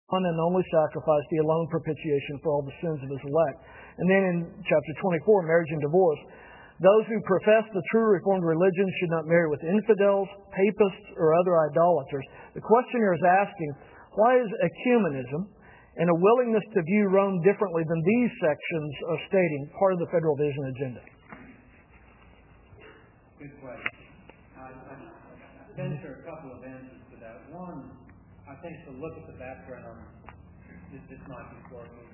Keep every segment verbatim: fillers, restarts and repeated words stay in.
one and only sacrifice, the alone propitiation for all the sins of his elect. And then in chapter twenty-four, marriage and divorce, those who profess the true Reformed religion should not marry with infidels, papists, or other idolaters. The question here is asking, why is ecumenism and a willingness to view Rome differently than these sections are stating part of the Federal Vision agenda? Good question. I, I venture a couple of answers to that. One, I think to look at the background, this, this might be working.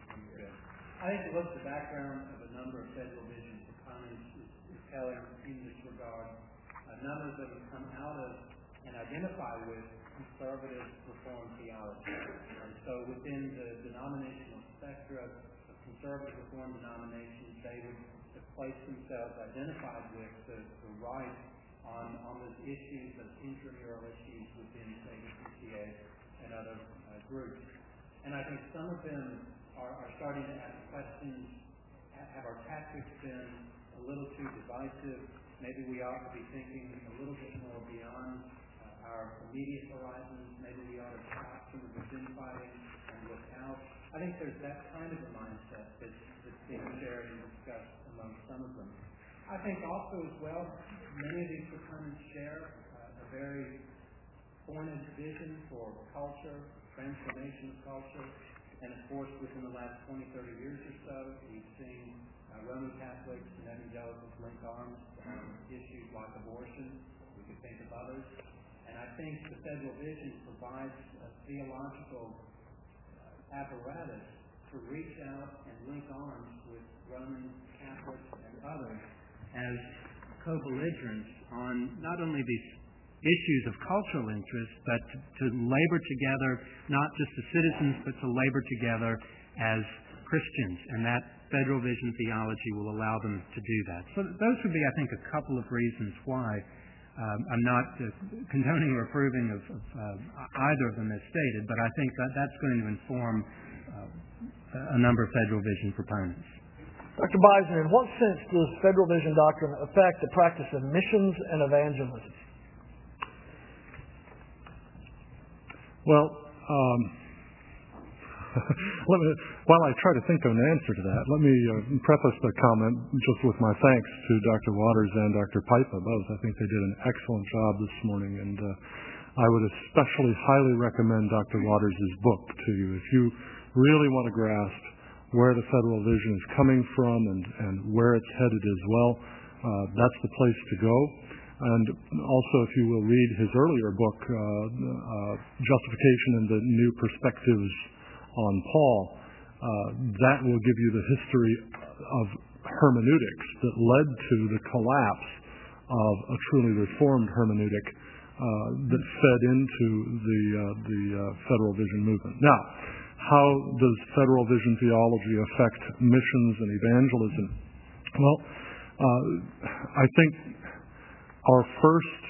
I think to look at the background of a number of Federal Vision proponents is, is telling in this regard. A number of them have come out of and identify with conservative Reformed theology. And so within the denominational spectra of conservative Reformed denominations, they would have placed themselves identified with the, the right on, on those issues, those intramural issues within, say, the P C A and other uh, groups. And I think some of them are, are starting to ask questions, have our tactics been a little too divisive? Maybe we ought to be thinking a little bit more beyond uh, our immediate horizons. Maybe we ought to stop some of the infighting and look out. I think there's that kind of a mindset that's, that's being shared and discussed among some of them. I think also as well, many of these proponents share uh, a very pointed vision for culture, transformation of culture, and of course within the last twenty, thirty years or so, we've seen uh, Roman Catholics and evangelicals link arms on issues like abortion. We could think of others. And I think the Federal Vision provides a theological uh, apparatus to reach out and link arms with Roman Catholics and others as co-belligerents on not only these issues of cultural interest, but to, to labor together, not just as citizens, but to labor together as Christians. And that Federal Vision theology will allow them to do that. So those would be, I think, a couple of reasons why um, I'm not uh, condoning or approving of, of uh, either of them as stated, but I think that that's going to inform uh, a number of Federal Vision proponents. Doctor Beisner, in what sense does Federal Vision doctrine affect the practice of missions and evangelism? Well, um, let me, while I try to think of an answer to that, let me uh, preface the comment just with my thanks to Doctor Waters and Doctor Pipa both. I think they did an excellent job this morning, and uh, I would especially highly recommend Doctor Waters' book to you. If you really want to grasp where the Federal Vision is coming from and, and where it's headed as well, uh, that's the place to go. And also, if you will read his earlier book, uh, uh, Justification and the New Perspectives on Paul, uh, that will give you the history of hermeneutics that led to the collapse of a truly reformed hermeneutic uh, that fed into the, uh, the uh, Federal Vision movement. Now, how does Federal Vision theology affect missions and evangelism? Well, uh, I think our first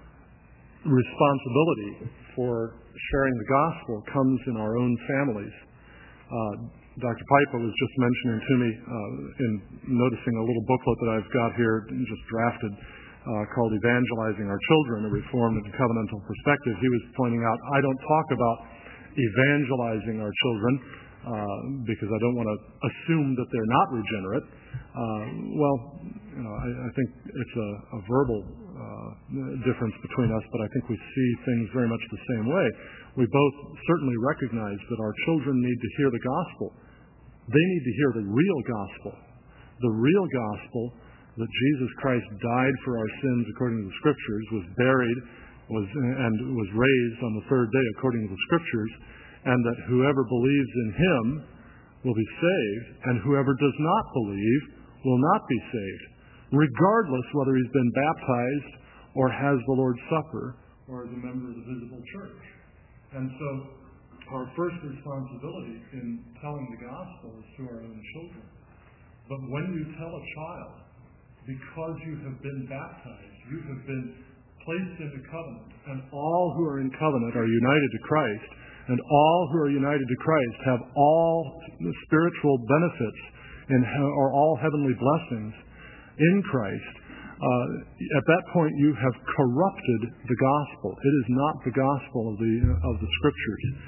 responsibility for sharing the gospel comes in our own families. Uh, Doctor Pipa was just mentioning to me uh, in noticing a little booklet that I've got here, just drafted, uh, called Evangelizing Our Children, a Reformed and Covenantal Perspective. He was pointing out, I don't talk about evangelizing our children uh, because I don't want to assume that they're not regenerate. Uh, well, you know, I, I think it's a, a verbal uh, difference between us, but I think we see things very much the same way. We both certainly recognize that our children need to hear the gospel. They need to hear the real gospel. The real gospel that Jesus Christ died for our sins according to the Scriptures, was buried, was and was raised on the third day according to the Scriptures, and that whoever believes in Him will be saved, and whoever does not believe will not be saved, regardless whether he's been baptized or has the Lord's Supper or is a member of the visible church. And so our first responsibility in telling the gospel is to our own children. But when you tell a child, because you have been baptized, you have been placed into covenant, and all who are in covenant are united to Christ, and all who are united to Christ have all spiritual benefits and or all heavenly blessings in Christ, uh, at that point you have corrupted the gospel. It is not the gospel of the of the Scriptures.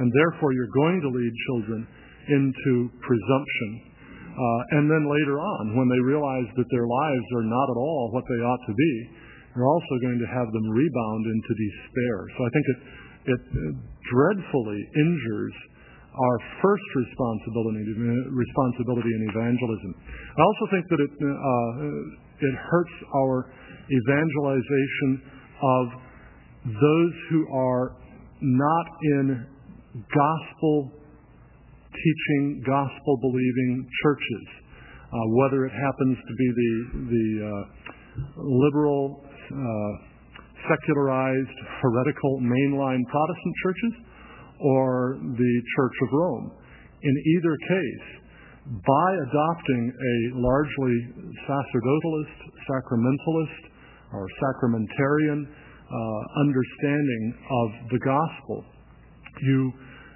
and therefore you're going to lead children into presumption. Uh, and then later on, when they realize that their lives are not at all what they ought to be, you're also going to have them rebound into despair. So I think it, it dreadfully injures our first responsibility, responsibility in evangelism. I also think that it, uh, it hurts our evangelization of those who are not in gospel teaching, gospel believing churches, uh, whether it happens to be the the uh, liberal, uh, secularized, heretical mainline Protestant churches, or the Church of Rome. In either case, by adopting a largely sacerdotalist, sacramentalist, or sacramentarian uh, understanding of the gospel, you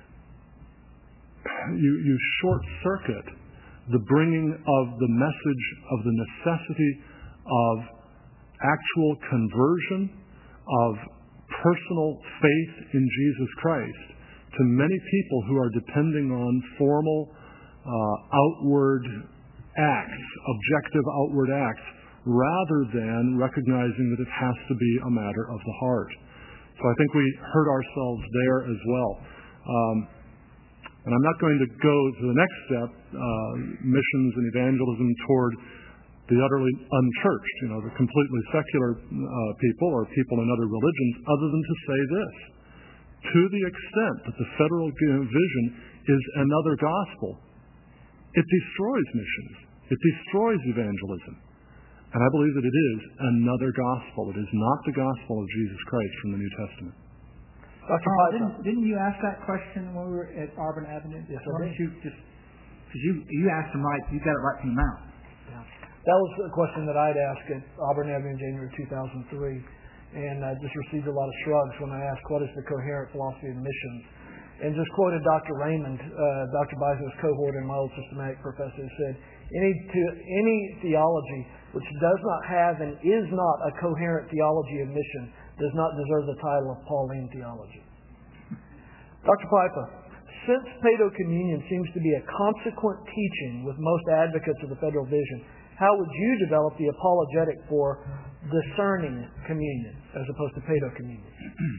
You, you short-circuit the bringing of the message of the necessity of actual conversion, of personal faith in Jesus Christ to many people who are depending on formal uh, outward acts, objective outward acts, rather than recognizing that it has to be a matter of the heart. So I think we hurt ourselves there as well. Um, And I'm not going to go to the next step, uh, missions and evangelism toward the utterly unchurched, you know, the completely secular uh, people or people in other religions, other than to say this. To the extent that the federal vision is another gospel, it destroys missions. It destroys evangelism. And I believe that it is another gospel. It is not the gospel of Jesus Christ from the New Testament. Doctor Carl, didn't, didn't you ask that question when we were at Auburn Avenue? Yes, Why I don't did. you just, because you, you asked him right, you got it right from the mouth. Yeah. That was a question that I'd asked at Auburn Avenue in January two thousand three, and I just received a lot of shrugs when I asked, what is the coherent philosophy of missions? And just quoted Doctor Raymond, uh, Doctor Bizo's cohort and my old systematic professor, who said, any, to, any theology which does not have and is not a coherent theology of mission does not deserve the title of Pauline theology. Doctor Piper, since Paedo-communion seems to be a consequent teaching with most advocates of the federal vision, how would you develop the apologetic for discerning communion as opposed to Paedo-communion?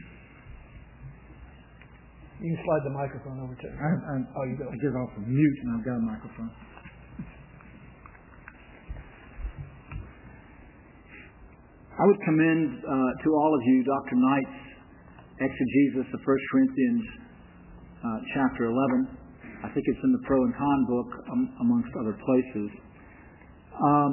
You can slide the microphone over to me. I, I, oh, you go. I get off of mute and I've got a microphone. I would commend uh, to all of you Doctor Knight's exegesis of First Corinthians uh, chapter eleven. I think it's in the Pro and Con book, um, amongst other places. Um,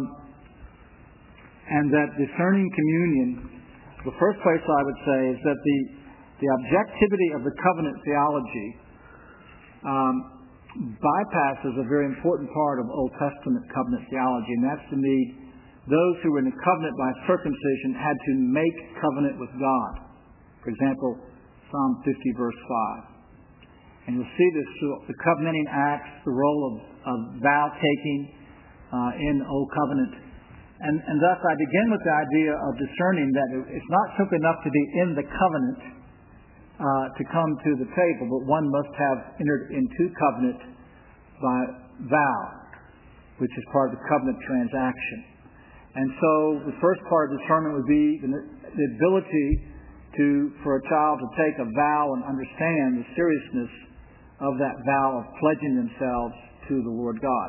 and that discerning communion, the first place I would say is that the, the objectivity of the covenant theology um, bypasses a very important part of Old Testament covenant theology, and that's the need. Those who were in the covenant by circumcision had to make covenant with God. For example, Psalm fifty, verse five. And you'll see this through the covenanting acts, the role of, of vow-taking uh, in Old Covenant. And, and thus I begin with the idea of discerning that it's not simply enough to be in the covenant uh, to come to the table, but one must have entered into covenant by vow, which is part of the covenant transaction. And so the first part of discernment would be the, the ability to, for a child to take a vow and understand the seriousness of that vow of pledging themselves to the Lord God.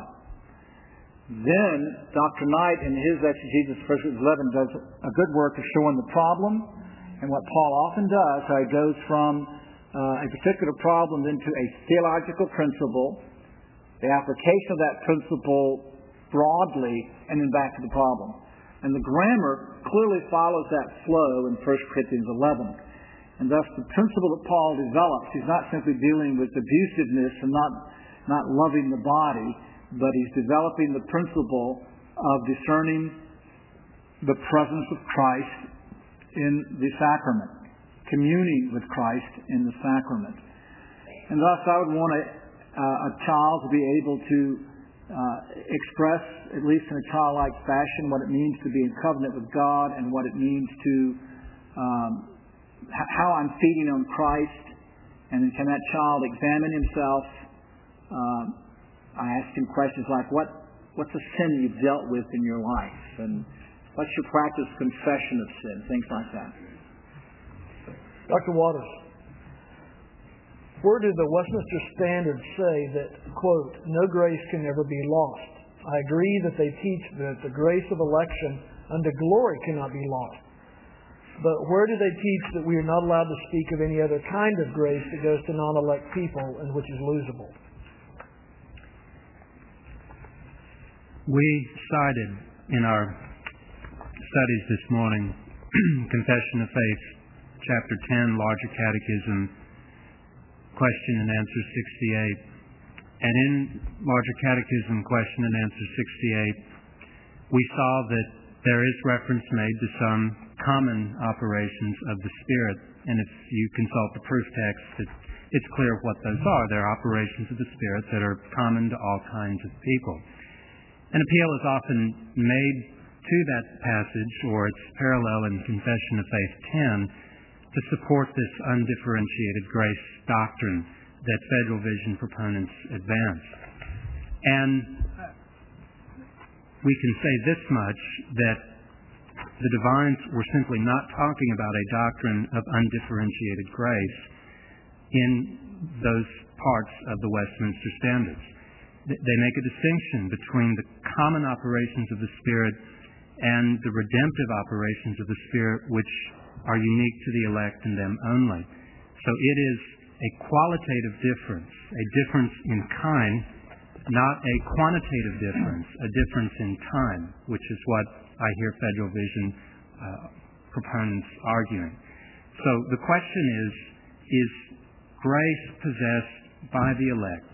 Then Doctor Knight in his exegesis of First Corinthians eleven does a good work of showing the problem and what Paul often does, how he goes from uh, a particular problem into a theological principle, the application of that principle broadly, and then back to the problem. And the grammar clearly follows that flow in First Corinthians eleven. And thus the principle that Paul develops, he's not simply dealing with abusiveness and not, not loving the body, but he's developing the principle of discerning the presence of Christ in the sacrament, communing with Christ in the sacrament. And thus I would want a, uh, a child to be able to Uh, express, at least in a childlike fashion, what it means to be in covenant with God and what it means to um, h- how I'm feeding on Christ And then can that child examine himself? Uh, I ask him questions like, what what's a sin you've dealt with in your life? And what's your practice confession of sin? Things like that. Doctor Waters, where do the Westminster Standards say that, quote, no grace can ever be lost? I agree that they teach that the grace of election unto glory cannot be lost. But where do they teach that we are not allowed to speak of any other kind of grace that goes to non-elect people and which is losable? We cited in our studies this morning Confession of Faith, Chapter ten, Larger Catechism, Question and Answer sixty-eight. And in Larger Catechism, Question and Answer sixty-eight, we saw that there is reference made to some common operations of the Spirit. And if you consult the proof text, it, it's clear what those are. They're operations of the Spirit that are common to all kinds of people. An appeal is often made to that passage or its parallel in Confession of Faith ten to support this undifferentiated grace doctrine that Federal Vision proponents advance. And we can say this much, that the divines were simply not talking about a doctrine of undifferentiated grace in those parts of the Westminster Standards. They make a distinction between the common operations of the Spirit and the redemptive operations of the Spirit, which are unique to the elect and them only. So it is a qualitative difference, a difference in kind, not a quantitative difference, a difference in time, which is what I hear Federal Vision uh, proponents arguing. So the question is, is grace possessed by the elect?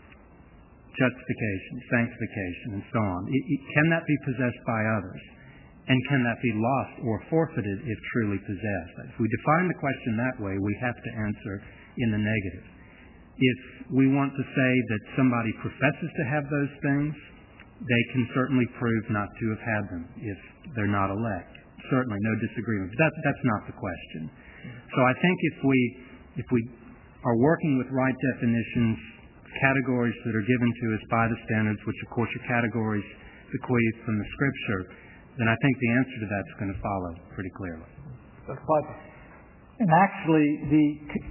Justification, sanctification, and so on. It, it, can that be possessed by others? And can that be lost or forfeited if truly possessed? If we define the question that way, we have to answer in the negative. If we want to say that somebody professes to have those things, they can certainly prove not to have had them if they're not elect. Certainly, no disagreement. But that, that's not the question. So I think if we, if we are working with right definitions, categories that are given to us by the standards, which of course are categories bequeathed from the Scripture, then I think the answer to that's going to follow pretty clearly. Doctor Piper. And actually, the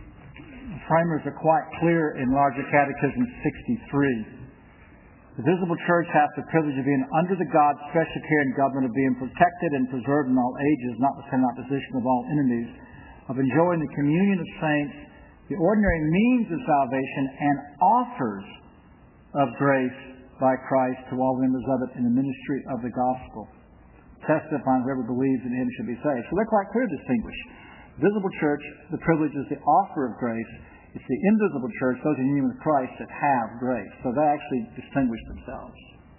framers are quite clear in Larger Catechism sixty-three. The visible church has the privilege of being under the God's special care and government, of being protected and preserved in all ages, notwithstanding opposition of all enemies, of enjoying the communion of saints, the ordinary means of salvation, and offers of grace by Christ to all members of it in the ministry of the gospel, testifying whoever believes in him should be saved. So they're quite clear to distinguish. Visible church, the privilege is the offer of grace. It's the invisible church, those in union with Christ, that have grace. So they actually distinguish themselves.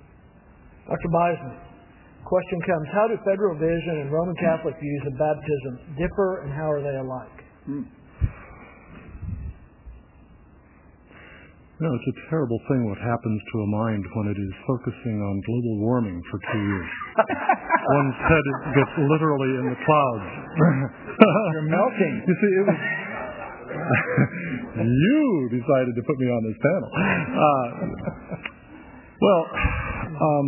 Doctor Beisman, question comes, how do Federal Vision and Roman Catholic views of baptism differ, and how are they alike? Hmm. You know, it's a terrible thing what happens to a mind when it is focusing on global warming for two years. One's head gets literally in the clouds. You're melting. You see, it was... you decided to put me on this panel. Uh, well, um,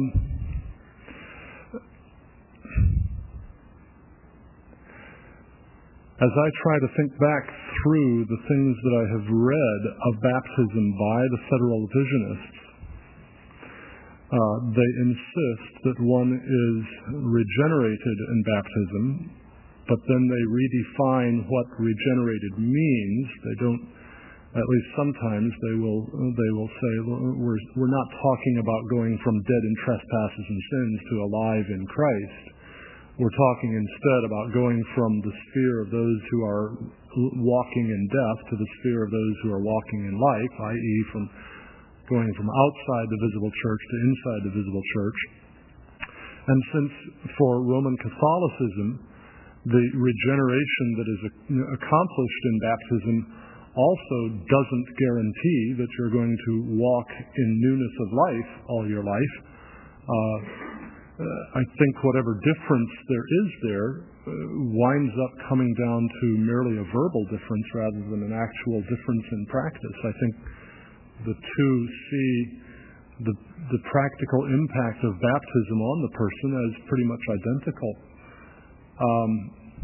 as I try to think back through the things that I have read of baptism by the Federal Visionists, uh, they insist that one is regenerated in baptism, but then they redefine what regenerated means. They don't, at least sometimes they will they will say, we're, we're not talking about going from dead in trespasses and sins to alive in Christ. We're talking instead about going from the sphere of those who are walking in death to the sphere of those who are walking in life, that is from going from outside the visible church to inside the visible church. And since for Roman Catholicism, the regeneration that is accomplished in baptism also doesn't guarantee that you're going to walk in newness of life all your life. Uh, uh, I think whatever difference there is there uh, winds up coming down to merely a verbal difference rather than an actual difference in practice. I think the two see the, the practical impact of baptism on the person as pretty much identical. Um,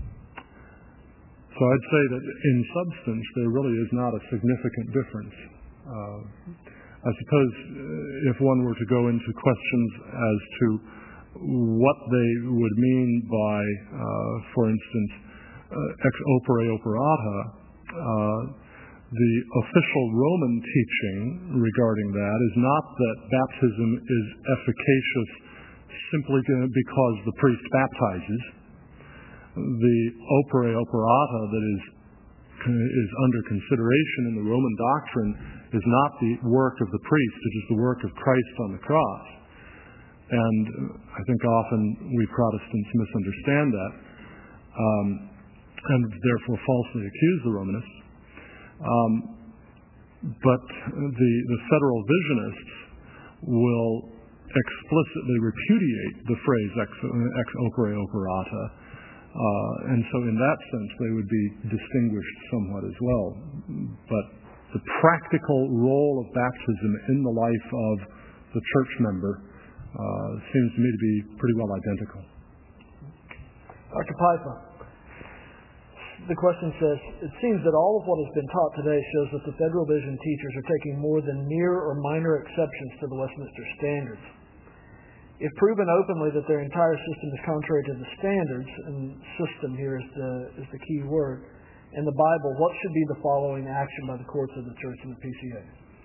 so I'd say that in substance there really is not a significant difference. Uh, I suppose uh, if one were to go into questions as to what they would mean by, uh, for instance, uh, ex opere operata, uh, the official Roman teaching regarding that is not that baptism is efficacious simply because the priest baptizes. The opere operata that is is under consideration in the Roman doctrine is not the work of the priest, it is the work of Christ on the cross. And I think often we Protestants misunderstand that um, and therefore falsely accuse the Romanists. Um, but the, the federal visionists will explicitly repudiate the phrase ex, ex opere operata, uh, and so in that sense they would be distinguished somewhat as well. But the practical role of baptism in the life of the church member uh, seems to me to be pretty well identical. Doctor Pipa, the question says, it seems that all of what has been taught today shows that the Federal Vision teachers are taking more than mere or minor exceptions to the Westminster Standards. If proven openly that their entire system is contrary to the standards, and system here is the, is the key word, in the Bible, what should be the following action by the courts of the Church and the P C A?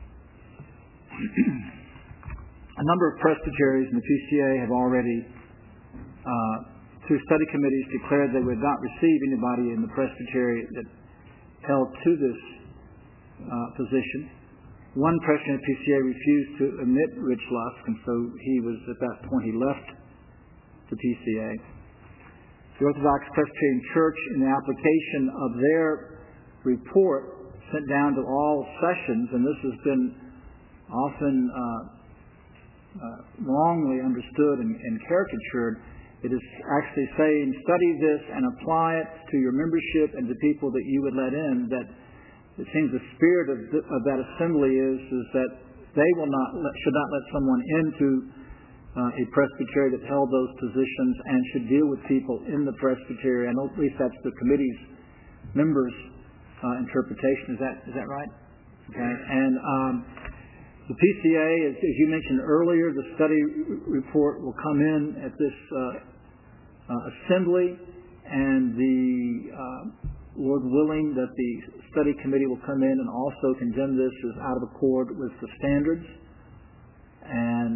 A number of presbyteries in the P C A have already, uh, through study committees, declared they would not receive anybody in the presbytery that held to this uh, position. One president of the P C A refused to admit Rich Lusk, and so he was, at that point, he left the P C A. The Orthodox Presbyterian Church, in the application of their report sent down to all sessions, and this has been often uh, uh, wrongly understood and, and caricatured, it is actually saying, study this and apply it to your membership and to people that you would let in. That it seems the spirit of, th- of that assembly is is that they will not let, should not let someone into uh, a presbytery that held those positions and should deal with people in the presbytery. I know at least that's the committee's members' uh, interpretation. Is that is that right? Okay. And um, the P C A, as, as you mentioned earlier, the study report will come in at this uh, uh, assembly, and the uh, Lord willing that the study committee will come in and also condemn this as out of accord with the standards. And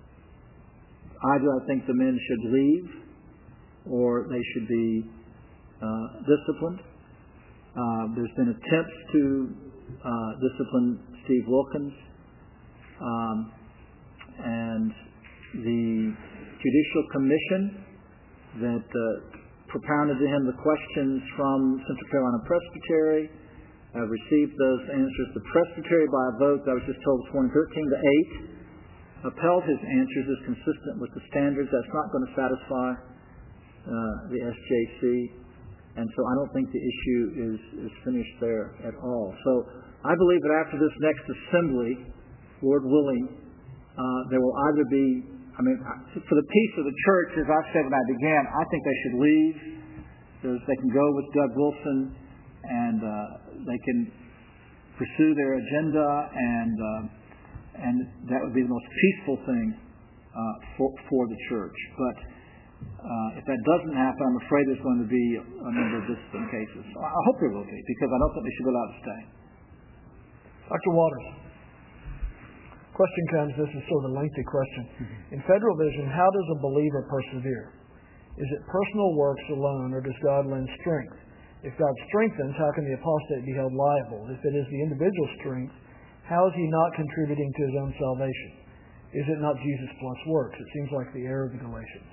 either I think the men should leave or they should be uh, disciplined. Uh, there's been attempts to uh, discipline Steve Wilkins, um, and the Judicial Commission that uh, propounded to him the questions from Central Carolina Presbytery uh, received those answers. The Presbytery, by a vote that I was just told this morning, thirteen to eight, upheld his answers as consistent with the standards. That's not going to satisfy uh, the S J C, and so I don't think the issue is, is finished there at all. So I believe that after this next assembly, Lord willing, uh, there will either be, I mean, for the peace of the church, as I've said when I began, I think they should leave. There's, they can go with Doug Wilson, and uh, they can pursue their agenda, and uh, and that would be the most peaceful thing uh, for, for the church. But uh, if that doesn't happen, I'm afraid there's going to be a number of discipline cases. I hope there will be, because I don't think they should be allowed to stay. Doctor Waters. Question comes, this is sort of a lengthy question. Mm-hmm. In Federal Vision, how does a believer persevere? Is it personal works alone, or does God lend strength? If God strengthens, how can the apostate be held liable? If it is the individual strength, how is he not contributing to his own salvation? Is it not Jesus plus works? It seems like the error of the Galatians.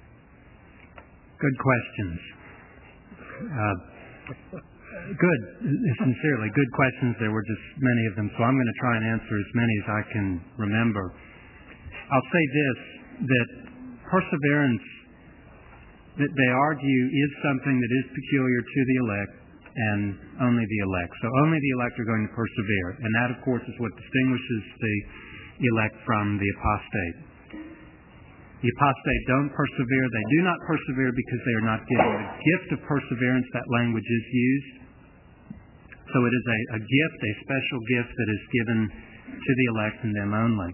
Good questions. Uh, good, sincerely, good questions. There were just many of them, so I'm going to try and answer as many as I can remember. I'll say this, that perseverance that they argue is something that is peculiar to the elect and only the elect. So only the elect are going to persevere. And that, of course, is what distinguishes the elect from the apostate. The apostate don't persevere. They do not persevere because they are not given the gift of perseverance. That language is used. So it is a, a gift, a special gift that is given to the elect and them only.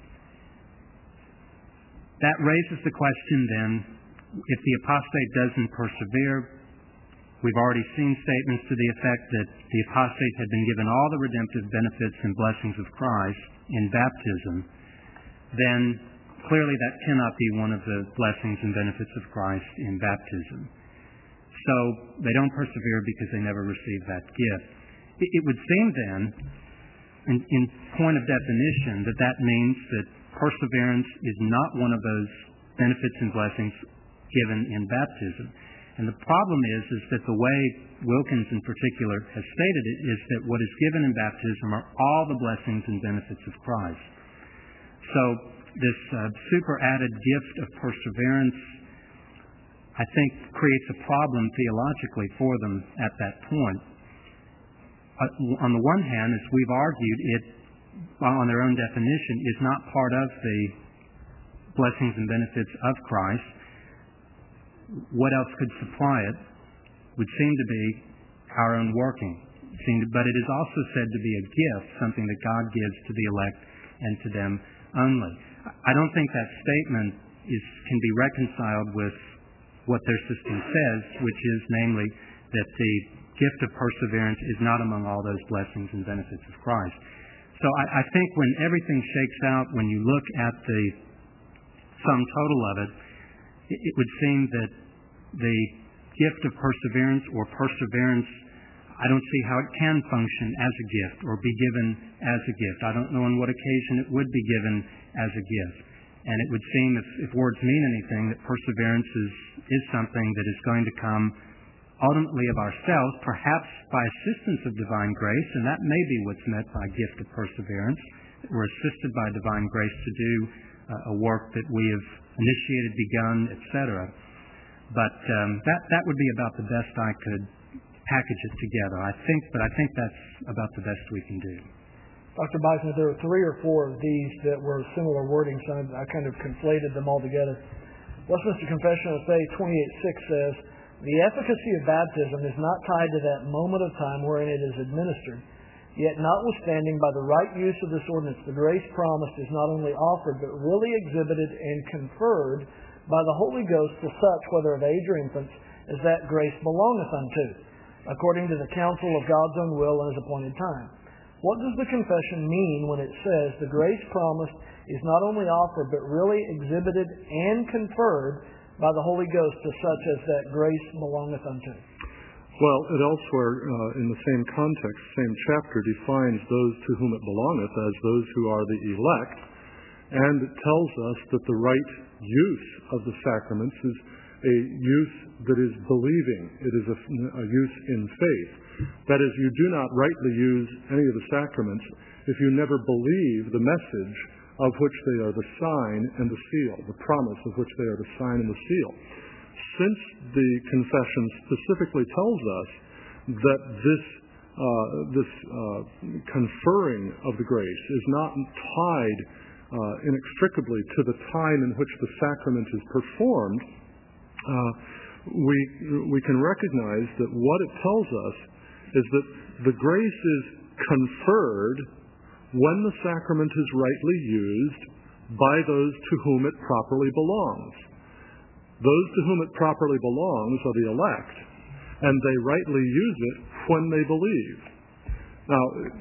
That raises the question then, if the apostate doesn't persevere, we've already seen statements to the effect that the apostate had been given all the redemptive benefits and blessings of Christ in baptism, then clearly that cannot be one of the blessings and benefits of Christ in baptism. So they don't persevere because they never received that gift. It, it would seem then, in, in point of definition, that that means that perseverance is not one of those benefits and blessings given in baptism. And the problem is, is that the way Wilkins in particular has stated it is that what is given in baptism are all the blessings and benefits of Christ. So this uh, super added gift of perseverance, I think, creates a problem theologically for them at that point. Uh, on the one hand, as we've argued, it, on their own definition, is not part of the blessings and benefits of Christ. What else could supply it would seem to be our own working. But it is also said to be a gift, something that God gives to the elect and to them only. I don't think that statement is, can be reconciled with what their system says, which is namely that the gift of perseverance is not among all those blessings and benefits of Christ. So I, I think when everything shakes out, when you look at the sum total of it, it would seem that the gift of perseverance or perseverance, I don't see how it can function as a gift or be given as a gift. I don't know on what occasion it would be given as a gift. And it would seem, if, if words mean anything, that perseverance is, is something that is going to come ultimately of ourselves, perhaps by assistance of divine grace, and that may be what's meant by gift of perseverance. We're assisted by divine grace to do uh, a work that we have initiated, begun, et cetera. But um, that that would be about the best I could package it together. I think, but I think that's about the best we can do. Doctor Beisner, there were three or four of these that were similar wording, so I kind of conflated them all together. Westminster Confession of Faith twenty-eight six says, "The efficacy of baptism is not tied to that moment of time wherein it is administered. Yet notwithstanding by the right use of this ordinance, the grace promised is not only offered, but really exhibited and conferred by the Holy Ghost to such, whether of age or infants, as that grace belongeth unto, according to the counsel of God's own will and his appointed time." What does the confession mean when it says the grace promised is not only offered, but really exhibited and conferred by the Holy Ghost to such as that grace belongeth unto? Well, it elsewhere, uh, in the same context, same chapter, defines those to whom it belongeth as those who are the elect, and it tells us that the right use of the sacraments is a use that is believing. It is a, a use in faith. That is, you do not rightly use any of the sacraments if you never believe the message of which they are the sign and the seal, the promise of which they are the sign and the seal. Since the confession specifically tells us that this uh, this uh, conferring of the grace is not tied uh, inextricably to the time in which the sacrament is performed, uh, we we can recognize that what it tells us is that the grace is conferred when the sacrament is rightly used by those to whom it properly belongs. Those to whom it properly belongs are the elect, and they rightly use it when they believe. Now,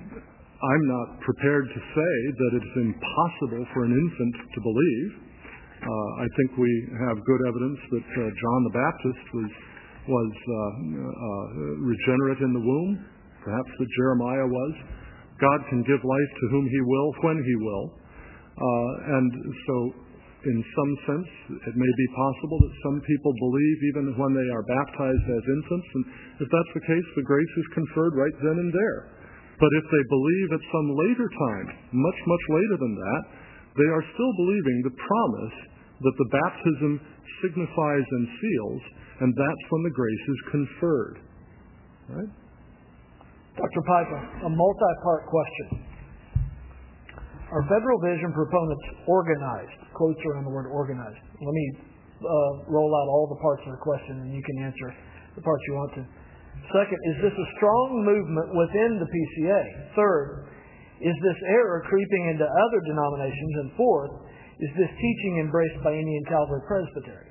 I'm not prepared to say that it's impossible for an infant to believe. Uh, I think we have good evidence that uh, John the Baptist was was uh, uh, regenerate in the womb, perhaps that Jeremiah was. God can give life to whom he will, when he will. Uh, and so, in some sense, it may be possible that some people believe even when they are baptized as infants, and if that's the case, the grace is conferred right then and there. But if they believe at some later time, much, much later than that, they are still believing the promise that the baptism signifies and seals, and that's when the grace is conferred. Right? Doctor Piper, a multi-part question. Are Federal Vision proponents organized? Quotes around the word organized. Let me uh, roll out all the parts of the question, and you can answer the parts you want to. Second, is this a strong movement within the P C A? Third, is this error creeping into other denominations? And fourth, is this teaching embraced by Indian Calvary Presbytery?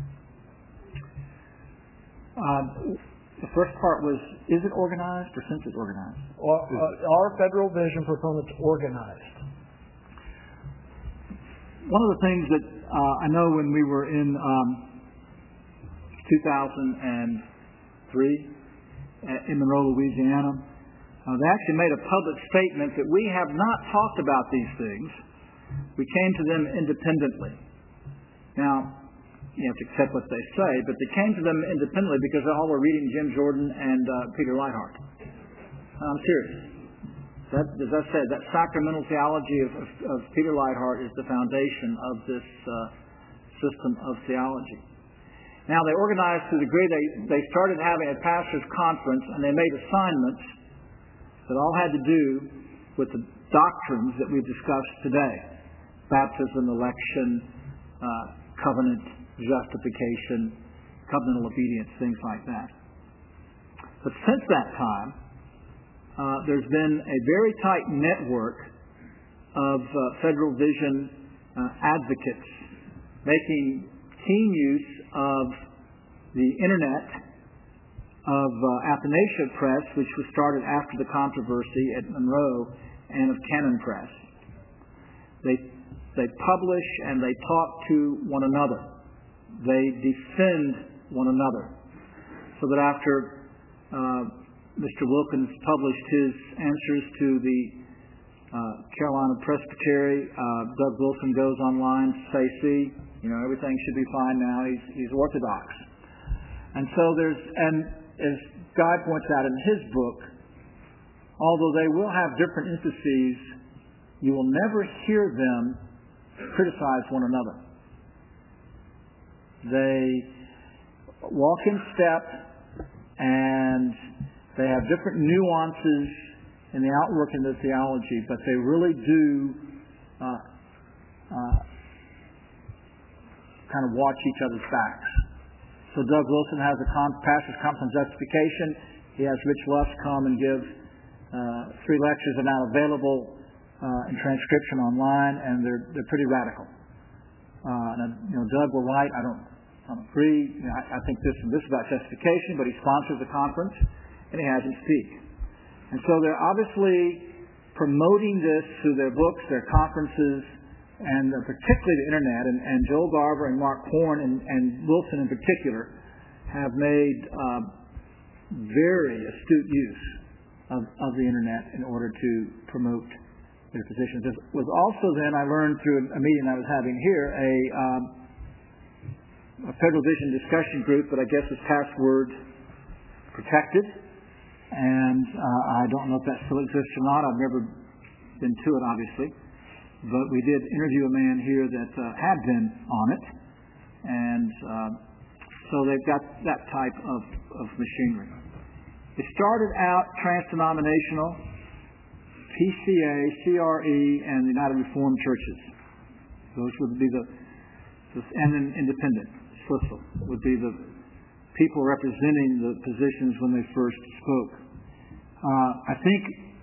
Um, the first part was, is it organized or since it's organized? Or, uh, are Federal Vision proponents organized? One of the things that uh, I know when we were in um, two thousand three in Monroe, Louisiana, uh, they actually made a public statement that we have not talked about these things. We came to them independently. Now, you have to accept what they say, but they came to them independently because they all were reading Jim Jordan and uh, Peter Leithart. I'm serious. That, as I said, that sacramental theology of, of, of Peter Leithart is the foundation of this uh, system of theology. Now, they organized to the degree they, they started having a pastor's conference, and they made assignments that all had to do with the doctrines that we've discussed today. Baptism, election, uh, covenant, justification, covenantal obedience, things like that. But since that time, Uh, there's been a very tight network of uh, Federal Vision uh, advocates making keen use of the Internet, of uh, Athanasius Press, which was started after the controversy at Monroe, and of Canon Press. They, they publish and they talk to one another. They defend one another. So that after uh, Mister Wilkins published his answers to the uh, Carolina Presbytery, uh, Doug Wilson goes online to say, see, you know, everything should be fine now. He's, he's Orthodox. And so there's, and as Guy points out in his book, although they will have different emphases, you will never hear them criticize one another. They walk in step, and they have different nuances in the outworking of the theology, but they really do uh, uh, kind of watch each other's backs. So Doug Wilson has a con- pastor's conference on justification. He has Rich Lusk come and give uh, three lectures that are now available uh, in transcription online, and they're they're pretty radical. Uh, and you know, Doug will write, I don't, I don't agree. You know, I, I think this and this about justification, but he sponsors the conference. And he has him speak. And so they're obviously promoting this through their books, their conferences, and uh, particularly the Internet. And, and Joel Garver and Mark Horn and, and Wilson in particular have made uh, very astute use of, of the Internet in order to promote their positions. There was also then, I learned through a meeting I was having here, a, um, a Federal Vision discussion group that I guess is password protected. And uh, I don't know if that still exists or not. I've never been to it, obviously. But we did interview a man here that uh, had been on it. And uh, so they've got that type of, of machinery. It started out trans-denominational, P C A, C R E, and the United Reformed Churches. Those would be the, the and then independent, S L I S L, would be the people representing the positions when they first spoke. Uh, I think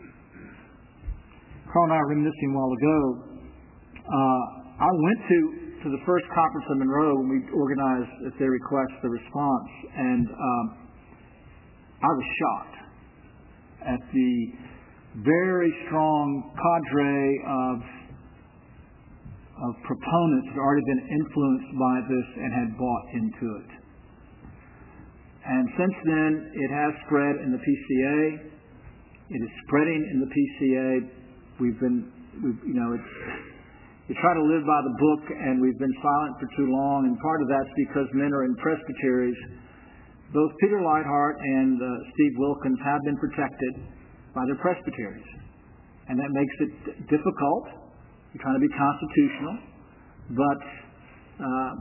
Carl and I were reminiscing a while ago. Uh, I went to, to the first conference in Monroe when we organized, at their request, the response, and um, I was shocked at the very strong cadre of of proponents that had already been influenced by this and had bought into it. And since then, it has spread in the P C A. It is spreading in the P C A. We've been, we've, you know, it's, we try to live by the book, and we've been silent for too long. And part of that's because men are in presbyteries. Both Peter Leithart and uh, Steve Wilkins have been protected by their presbyteries, and that makes it difficult. We're trying to be constitutional, but uh,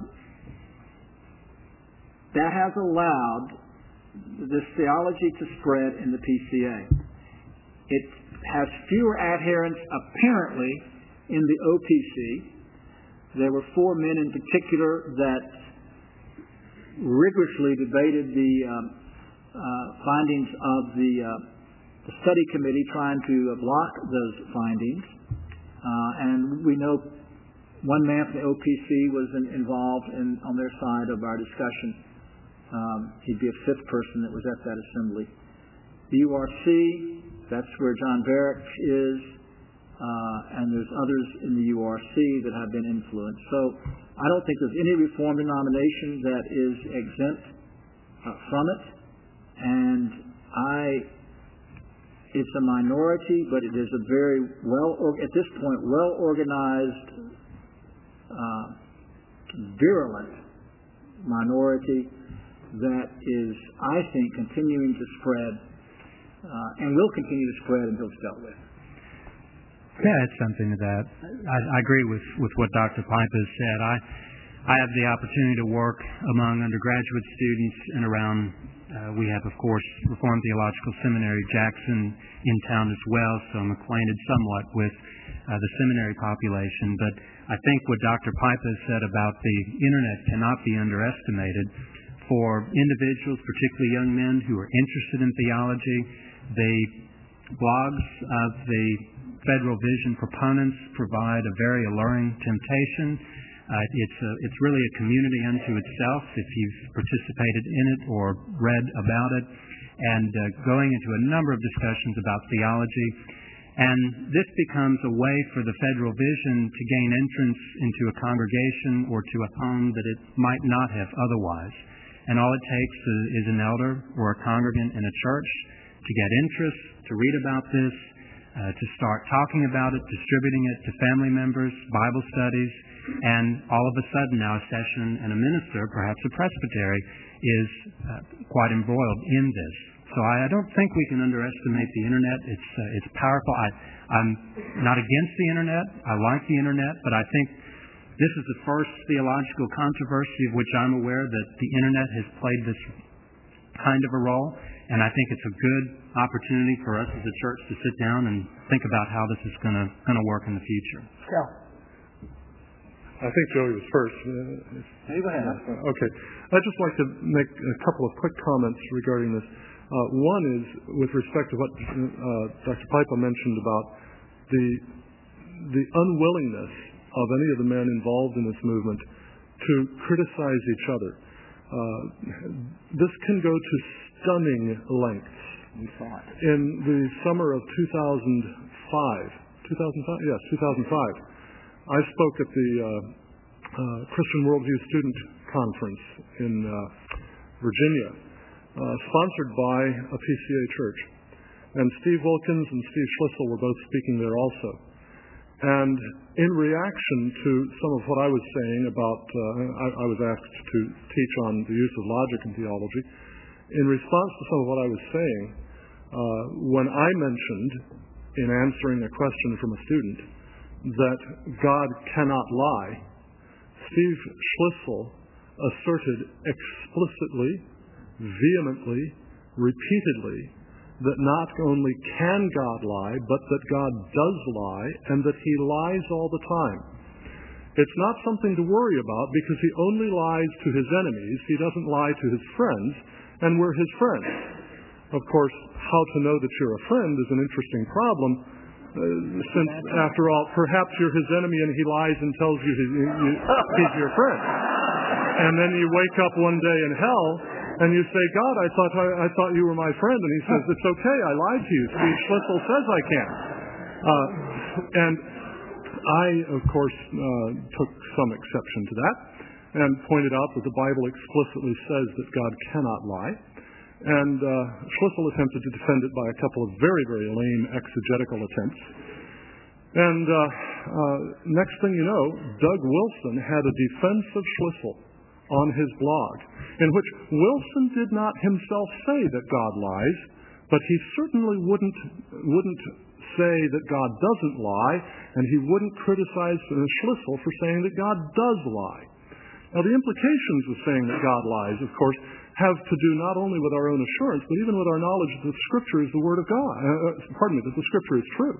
that has allowed this theology to spread in the P C A. It has fewer adherents, apparently, in the O P C. There were four men in particular that rigorously debated the um, uh, findings of the, uh, the study committee, trying to uh, block those findings. Uh, and we know one man from the O P C was in, involved in, on their side of our discussion. Um, he'd be a fifth person that was at that assembly. The U R C, that's where John Barrett is, uh, and there's others in the U R C that have been influenced. So I don't think there's any Reformed denomination that is exempt uh, from it. And I, it's a minority, but it is a very well, at this point, well-organized, uh, virulent minority that is, I think, continuing to spread uh, and will continue to spread until it's dealt with. Yeah, add something to that. I, I agree with, with what Doctor Pipe has said. I I have the opportunity to work among undergraduate students and around, uh, we have, of course, Reformed Theological Seminary Jackson in town as well, so I'm acquainted somewhat with uh, the seminary population. But I think what Doctor Pipe has said about the Internet cannot be underestimated. For individuals, particularly young men who are interested in theology, the blogs of the Federal Vision proponents provide a very alluring temptation. Uh, it's, a, it's really a community unto itself if you've participated in it or read about it, and uh, going into a number of discussions about theology. And this becomes a way for the Federal Vision to gain entrance into a congregation or to a home that it might not have otherwise. And all it takes is an elder or a congregant in a church to get interest, to read about this, uh, to start talking about it, distributing it to family members, Bible studies, and all of a sudden now a session and a minister, perhaps a presbytery, is uh, quite embroiled in this. So I, I don't think we can underestimate the Internet. It's uh, it's powerful. I, I'm not against the Internet. I like the Internet, but I think this is the first theological controversy of which I'm aware that the Internet has played this kind of a role, and I think it's a good opportunity for us as a church to sit down and think about how this is going to going to work in the future. Yeah. I think Joey was first. Uh, hey, go ahead. Uh, okay. I'd just like to make a couple of quick comments regarding this. Uh, one is with respect to what uh, Doctor Pipa mentioned about the the unwillingness of any of the men involved in this movement to criticize each other. Uh, this can go to stunning lengths. In the summer of two thousand five, two thousand five, yes, two thousand five, I spoke at the uh, uh, Christian Worldview Student Conference in uh, Virginia, uh, sponsored by a P C A church. And Steve Wilkins and Steve Schlissel were both speaking there also. And in reaction to some of what I was saying about, uh, I, I was asked to teach on the use of logic in theology. In response to some of what I was saying, uh, when I mentioned, in answering a question from a student, that God cannot lie, Steve Schlissel asserted explicitly, vehemently, repeatedly, that not only can God lie, but that God does lie, and that he lies all the time. It's not something to worry about because he only lies to his enemies. He doesn't lie to his friends, and we're his friends. Of course, how to know that you're a friend is an interesting problem, uh, since, after all, perhaps you're his enemy and he lies and tells you he's, you, he's your friend. And then you wake up one day in hell and you say, God, I thought I, I thought you were my friend. And he says, it's okay, I lied to you. Steve Schlissel says I can. Uh, and I, of course, uh, took some exception to that and pointed out that the Bible explicitly says that God cannot lie. And uh, Schlissel attempted to defend it by a couple of very, very lame exegetical attempts. And uh, uh, next thing you know, Doug Wilson had a defense of Schlissel on his blog, in which Wilson did not himself say that God lies, but he certainly wouldn't wouldn't say that God doesn't lie, and he wouldn't criticize Schlissel for saying that God does lie. Now, the implications of saying that God lies, of course, have to do not only with our own assurance, but even with our knowledge that the Scripture is the Word of God. Uh, pardon me, that the Scripture is true.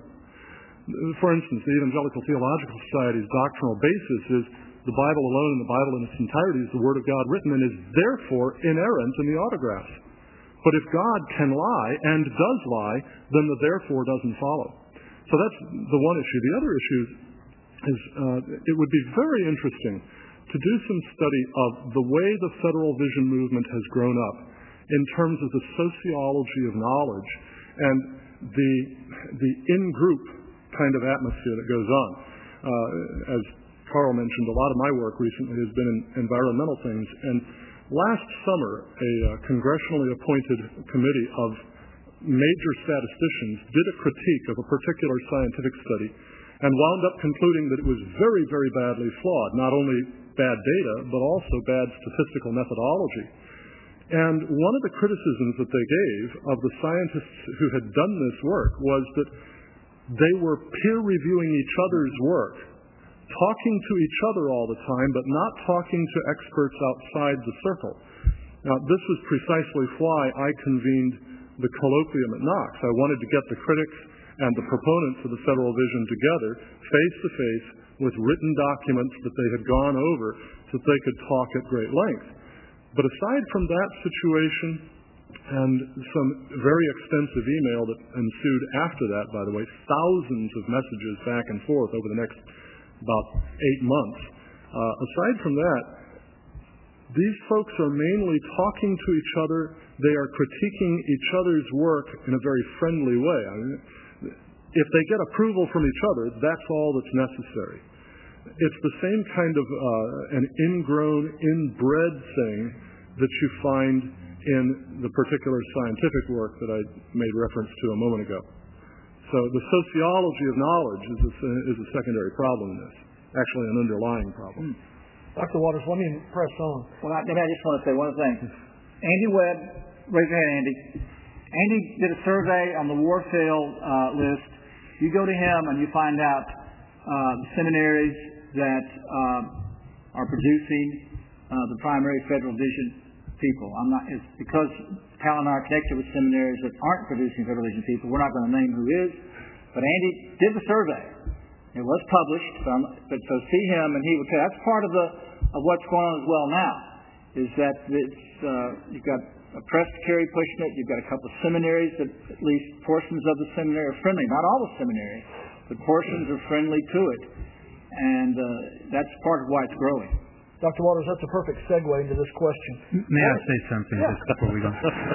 For instance, the Evangelical Theological Society's doctrinal basis is the Bible alone and the Bible in its entirety is the Word of God written and is therefore inerrant in the autographs. But if God can lie and does lie, then the therefore doesn't follow. So that's the one issue. The other issue is uh, it would be very interesting to do some study of the way the Federal Vision movement has grown up in terms of the sociology of knowledge and the the in-group kind of atmosphere that goes on. Uh, as Carl mentioned, a lot of my work recently has been in environmental things. And last summer, a uh, congressionally appointed committee of major statisticians did a critique of a particular scientific study and wound up concluding that it was very, very badly flawed, not only bad data, but also bad statistical methodology. And one of the criticisms that they gave of the scientists who had done this work was that they were peer-reviewing each other's work, talking to each other all the time, but not talking to experts outside the circle. Now, this was precisely why I convened the colloquium at Knox. I wanted to get the critics and the proponents of the Federal Vision together, face-to-face, with written documents that they had gone over so that they could talk at great length. But aside from that situation and some very extensive email that ensued after that, by the way, thousands of messages back and forth over the next about eight months, uh, aside from that, these folks are mainly talking to each other. They are critiquing each other's work in a very friendly way. I mean, if they get approval from each other, that's all that's necessary. It's the same kind of uh, an ingrown, inbred thing that you find in the particular scientific work that I made reference to a moment ago. So the sociology of knowledge is a, is a secondary problem in this, actually an underlying problem. Doctor Waters, let me press on. Well, I, I just want to say one thing. Andy Webb, raise your hand, Andy. Andy did a survey on the Warfield uh, list. You go to him and you find out uh, the seminaries that uh, are producing uh, the primary Federal Vision people. I'm not. It's because Cal and I are connected with seminaries that aren't producing Federal Vision people. We're not going to name who is, but Andy did the survey. It was published, so, but so see him, and he would say that's part of the of what's going on as well now. Is that it's uh, you've got a Presbytery pushing it. You've got a couple of seminaries that at least portions of the seminary are friendly. Not all the seminaries, but portions are friendly to it, and uh, that's part of why it's growing. Doctor Waters, that's a perfect segue into this question. May I say something yeah. just before we go?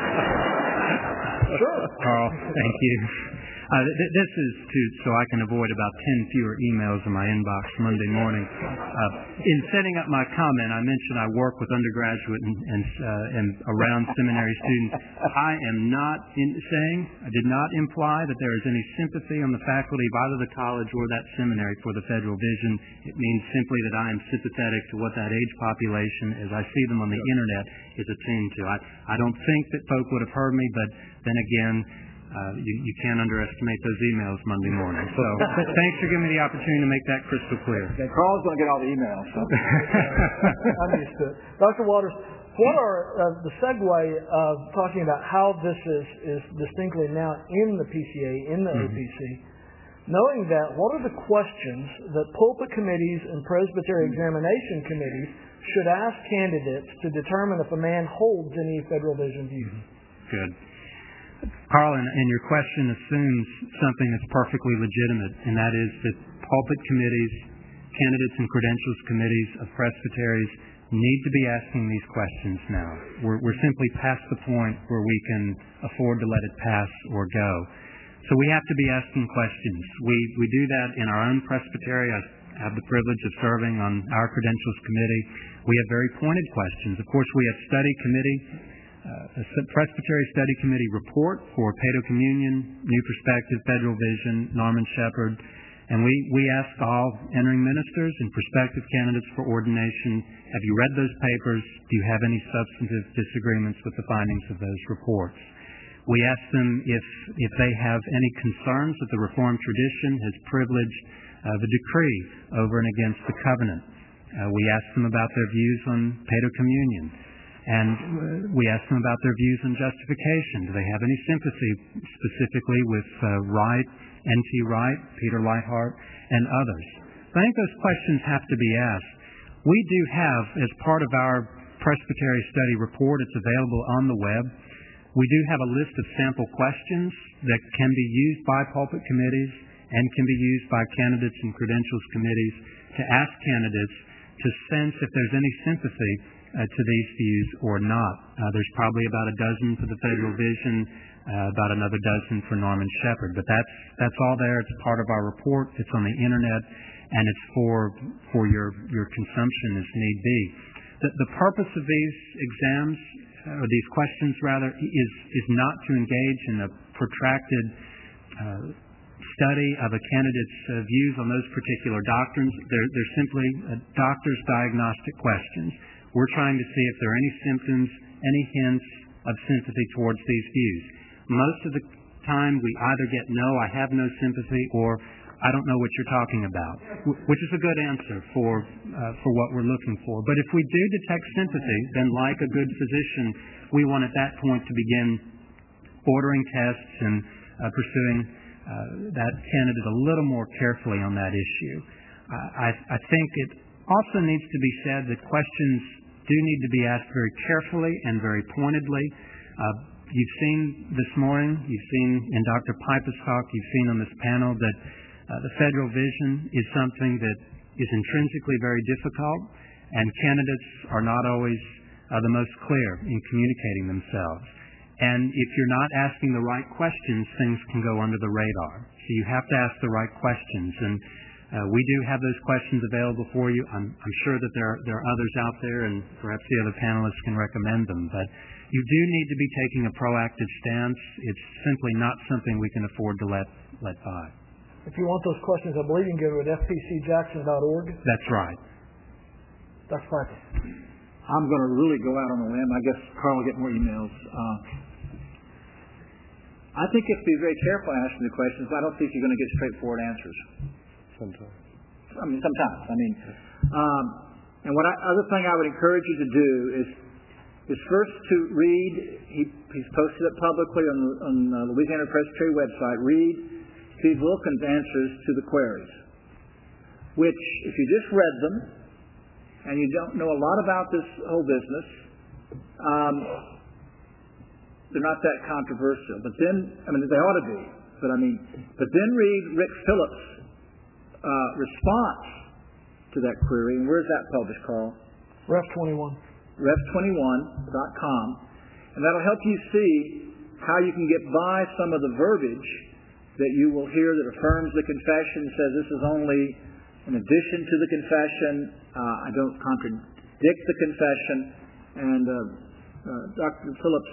Sure. Carl, thank you. Uh, th- this is to so I can avoid about ten fewer emails in my inbox Monday morning. Uh, in setting up my comment, I mentioned I work with undergraduate and, and, uh, and around seminary students. I am not in saying, I did not imply that there is any sympathy on the faculty of either the college or that seminary for the Federal Vision. It means simply that I am sympathetic to what that age population, as I see them on the internet, is attuned to. I, I don't think that folk would have heard me, but then again, Uh, you, you can't underestimate those emails Monday morning. So thanks for giving me the opportunity to make that crystal clear. Yeah, Carl's going to get all the emails. So. I'm used to it. Doctor Waters, what are uh, the segue of talking about how this is, is distinctly now in the P C A, in the mm-hmm. O P C, knowing that, what are the questions that pulpit committees and presbytery mm-hmm. examination committees should ask candidates to determine if a man holds any Federal Vision views? Mm-hmm. Good. Carl, and, and your question assumes something that's perfectly legitimate, and that is that pulpit committees, candidates and credentials committees of presbyteries need to be asking these questions now. We're, we're simply past the point where we can afford to let it pass or go. So we have to be asking questions. We, we do that in our own presbytery. I have the privilege of serving on our credentials committee. We have very pointed questions. Of course, we have study committee. Uh, a Presbytery Study Committee report for Paedo Communion, New Perspective, Federal Vision, Norman Shepherd, and we, we ask all entering ministers and prospective candidates for ordination, have you read those papers? Do you have any substantive disagreements with the findings of those reports? We ask them if, if they have any concerns that the Reformed tradition has privileged uh, the decree over and against the covenant. Uh, we ask them about their views on paedocommunion. And uh, we ask them about their views on justification. Do they have any sympathy specifically with uh, Wright, N T Wright, Peter Leithart, and others? I think those questions have to be asked. We do have, as part of our Presbytery Study Report, it's available on the web, we do have a list of sample questions that can be used by pulpit committees and can be used by candidates and credentials committees to ask candidates to sense if there's any sympathy uh, to these views or not. Uh, there's probably about a dozen for the Federal Vision, uh, about another dozen for Norman Shepherd. But that's that's all there. It's part of our report. It's on the internet, and it's for for your your consumption as need be. The, the purpose of these exams, or these questions rather, is is not to engage in a protracted uh, study of a candidate's uh, views on those particular doctrines. They're, they're simply uh, doctor's diagnostic questions. We're trying to see if there are any symptoms, any hints of sympathy towards these views. Most of the time we either get no, I have no sympathy, or I don't know what you're talking about, which is a good answer for uh, for what we're looking for. But if we do detect sympathy, then like a good physician, we want at that point to begin ordering tests and uh, pursuing uh, that candidate a little more carefully on that issue. Uh, I, I think it also needs to be said that questions do need to be asked very carefully and very pointedly. Uh, you've seen this morning, you've seen in Doctor Pipa's talk, you've seen on this panel that Uh, the Federal Vision is something that is intrinsically very difficult, and candidates are not always uh, the most clear in communicating themselves. And if you're not asking the right questions, things can go under the radar. So you have to ask the right questions, and uh, we do have those questions available for you. I'm, I'm sure that there are, there are others out there, and perhaps the other panelists can recommend them. But you do need to be taking a proactive stance. It's simply not something we can afford to let let by. If you want those questions, I believe you can go to f p c jackson dot org. That's right. That's right. I'm going to really go out on a limb. I guess Carl will get more emails. Uh, I think you have to be very careful asking the questions. I don't think you're going to get straightforward answers. Sometimes. I mean, sometimes. I mean, um, and what I, other thing I would encourage you to do is is first to read. He, he's posted it publicly on the on the Louisiana Presbytery website. Read Steve Wilkins' answers to the queries, which, if you just read them and you don't know a lot about this whole business, um, they're not that controversial. But then, I mean, they ought to be. But I mean, but then read Rick Phillips' uh, response to that query. And where's that published, Carl? Ref twenty-one. Ref twenty-one dot com, and that'll help you see how you can get by some of the verbiage that you will hear that affirms the confession, says this is only in addition to the confession, uh, I don't contradict the confession, and uh, uh, Doctor Phillips,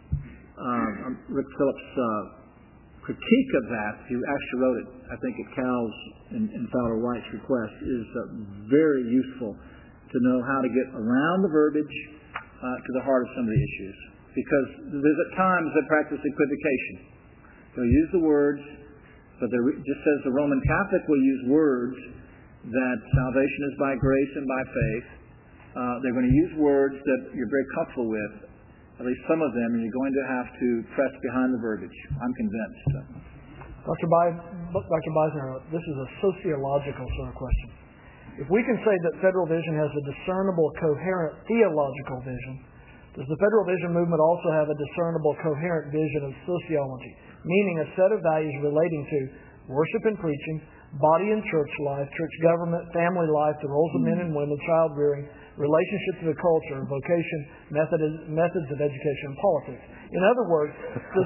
uh, Rick Phillips' uh, critique of that, he actually wrote it, I think, at Cal's in, in Fowler White's request, is uh, very useful to know how to get around the verbiage uh, to the heart of some of the issues. Because there's at times they practice equivocation. They'll use the words, but re- just as the Roman Catholic will use words that salvation is by grace and by faith, uh, they're going to use words that you're very comfortable with, at least some of them, and you're going to have to press behind the verbiage. I'm convinced. Doctor Bi- Doctor Beisner, this is a sociological sort of question. If we can say that Federal Vision has a discernible, coherent theological vision, does the Federal Vision movement also have a discernible, coherent vision of sociology, meaning a set of values relating to worship and preaching, body and church life, church government, family life, the roles of men and women, child rearing, relationship to the culture, vocation, method, methods of education, and politics? In other words, does,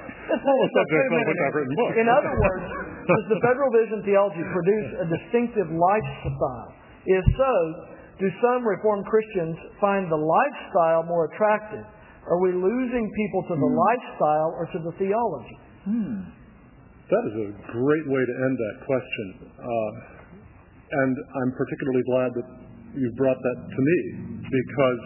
in other words, does the Federal Vision theology produce a distinctive lifestyle? If so, do some Reformed Christians find the lifestyle more attractive? Are we losing people to the hmm. lifestyle or to the theology? Hmm. That is a great way to end that question. Uh, and I'm particularly glad that you brought that to me, because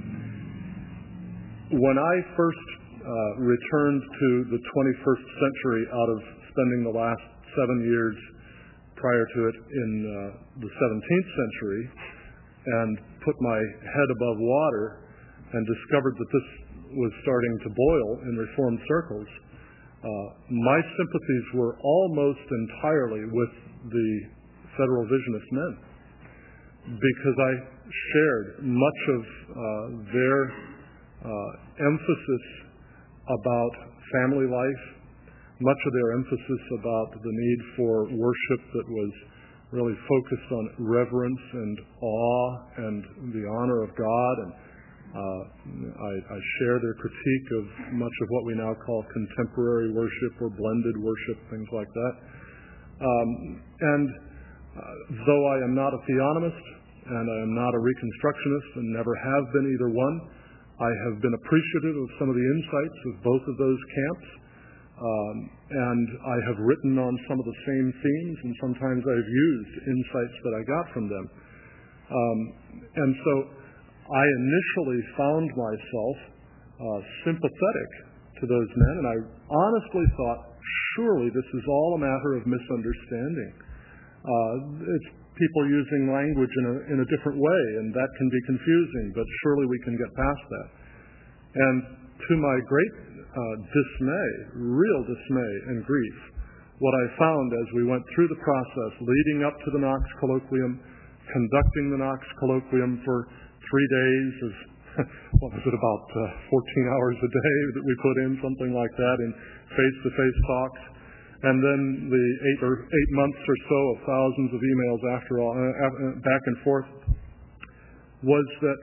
when I first uh, returned to the twenty-first century out of spending the last seven years prior to it in uh, the seventeenth century, and put my head above water and discovered that this was starting to boil in Reformed circles, uh, my sympathies were almost entirely with the Federal Visionist men, because I shared much of uh, their uh, emphasis about family life, much of their emphasis about the need for worship that was really focused on reverence and awe and the honor of God. And uh, I, I share their critique of much of what we now call contemporary worship or blended worship, things like that. Um, and uh, though I am not a theonomist and I am not a reconstructionist and never have been either one, I have been appreciative of some of the insights of both of those camps. Um, and I have written on some of the same themes, and sometimes I've used insights that I got from them. Um, and so I initially found myself uh, sympathetic to those men, and I honestly thought, surely this is all a matter of misunderstanding. Uh, it's people using language in a, in a different way, and that can be confusing, but surely we can get past that. And to my great uh, dismay, real dismay and grief, what I found as we went through the process leading up to the Knox Colloquium, conducting the Knox Colloquium for three days of, what was it, about uh, fourteen hours a day that we put in, something like that, in face-to-face talks, and then the eight or eight months or so of thousands of emails after all, uh, back and forth, was that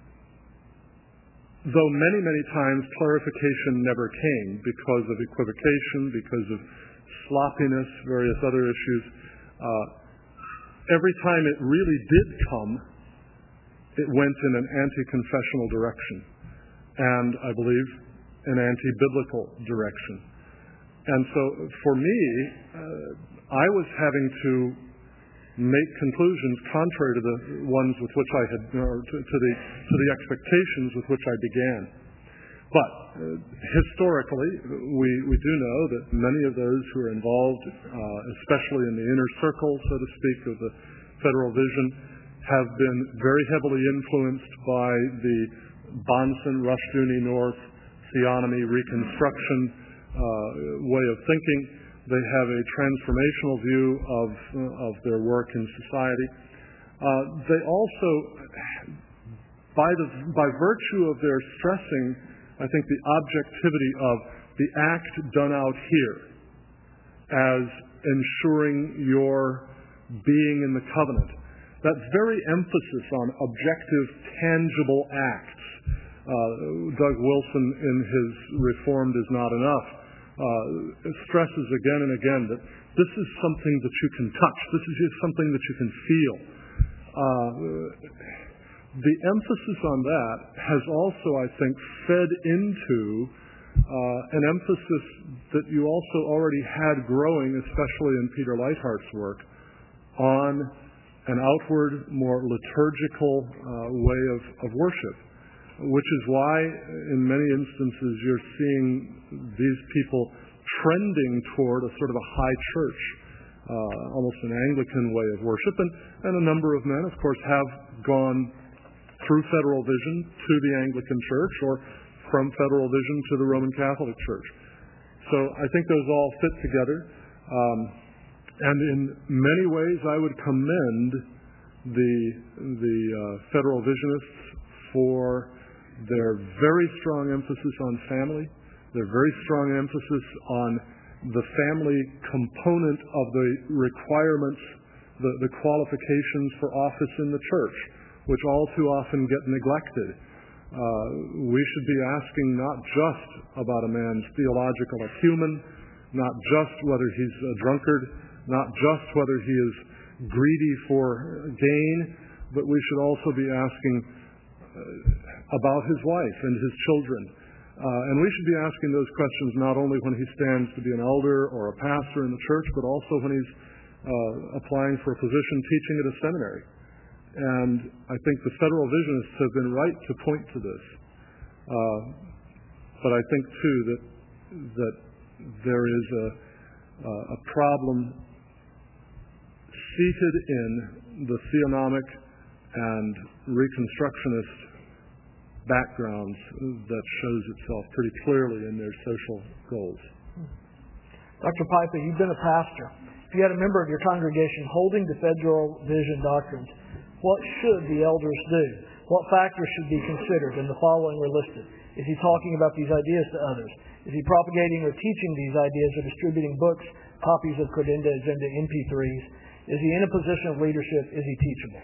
though many, many times clarification never came because of equivocation, because of sloppiness, various other issues, uh, every time it really did come, it went in an anti-confessional direction, and I believe an anti-biblical direction. And so for me, uh, I was having to make conclusions contrary to the ones with which I had, or to, to the to the expectations with which I began. But uh, historically, we we do know that many of those who are involved, uh, especially in the inner circle, so to speak, of the Federal Vision, have been very heavily influenced by the Bahnsen, Rushdoony North, theonomy, reconstruction uh, way of thinking. They have a transformational view of uh, of their work in society. Uh, they also, by the by virtue of their stressing, I think, the objectivity of the act done out here as ensuring your being in the covenant, that very emphasis on objective, tangible acts. Uh, Doug Wilson, in his Reformed is Not Enough, uh, stresses again and again that this is something that you can touch. This is just something that you can feel. Uh, the emphasis on that has also, I think, fed into uh, an emphasis that you also already had growing, especially in Peter Leithart's work, on an outward, more liturgical uh, way of, of worship, which is why in many instances you're seeing these people trending toward a sort of a high church, uh, almost an Anglican way of worship. And, and a number of men, of course, have gone through Federal Vision to the Anglican Church, or from Federal Vision to the Roman Catholic Church. So I think those all fit together. Um, And in many ways, I would commend the the uh, Federal Visionists for their very strong emphasis on family, their very strong emphasis on the family component of the requirements, the, the qualifications for office in the church, which all too often get neglected. Uh, we should be asking not just about a man's theological acumen, not just whether he's a drunkard, not just whether he is greedy for gain, but we should also be asking uh, about his wife and his children. Uh, and we should be asking those questions not only when he stands to be an elder or a pastor in the church, but also when he's uh, applying for a position teaching at a seminary. And I think the Federal Visionists have been right to point to this. Uh, but I think, too, that that there is a, uh, a problem seated in the theonomic and Reconstructionist backgrounds that shows itself pretty clearly in their social goals. Doctor Pipa, you've been a pastor. If you had a member of your congregation holding to Federal Vision doctrines, what should the elders do? What factors should be considered? And the following were listed. Is he talking about these ideas to others? Is he propagating or teaching these ideas or distributing books, copies of credendas into M P threes? Is he in a position of leadership? Is he teachable?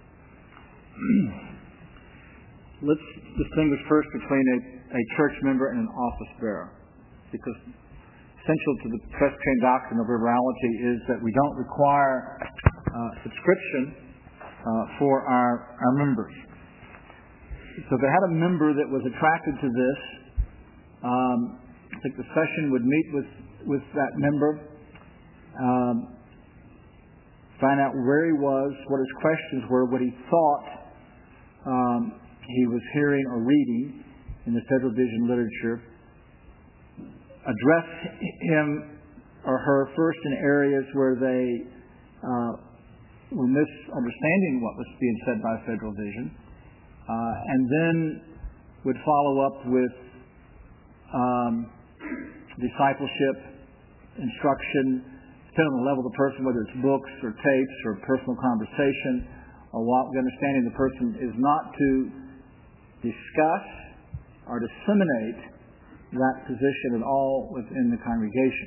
Let's distinguish first between a, a church member and an office bearer, because essential to the Presbyterian doctrine of liberality is that we don't require uh, subscription uh, for our, our members. So if they had a member that was attracted to this, um, I think the session would meet with, with that member, um, find out where he was, what his questions were, what he thought um, he was hearing or reading in the Federal Vision literature, address him or her first in areas where they uh, were misunderstanding what was being said by Federal Vision, uh, and then would follow up with um, discipleship, instruction, depending on the level of the person, whether it's books or tapes or personal conversation, or what the understanding of the person is not to discuss or disseminate that position at all within the congregation.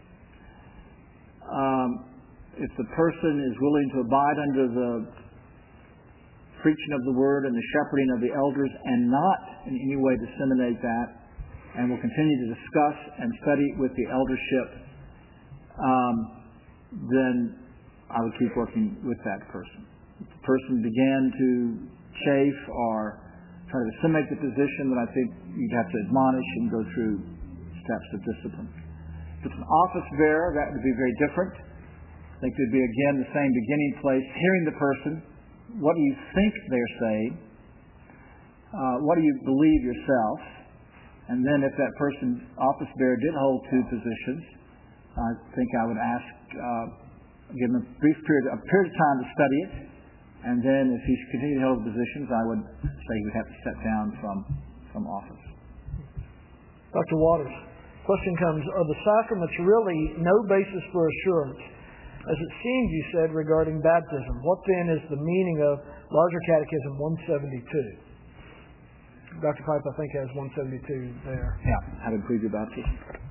Um, if the person is willing to abide under the preaching of the word and the shepherding of the elders and not in any way disseminate that, and will continue to discuss and study with the eldership, um, then I would keep working with that person. If the person began to chafe or try to disseminate the position, then I think you'd have to admonish and go through steps of discipline. If it's an office bearer, that would be very different. I think it would be, again, the same beginning place, hearing the person. What do you think they're saying? Uh, what do you believe yourself? And then if that person, office bearer, did hold two positions, I think I would ask, uh, give him a brief period, a period of time to study it. And then if he's continuing to hold positions, I would say he would have to step down from, from office. Doctor Waters, question comes, are the sacraments really no basis for assurance? As it seems you said regarding baptism, what then is the meaning of Larger Catechism one seventy-two? Doctor Pipe, I think, has one seventy-two there. Yeah, how to improve your baptism.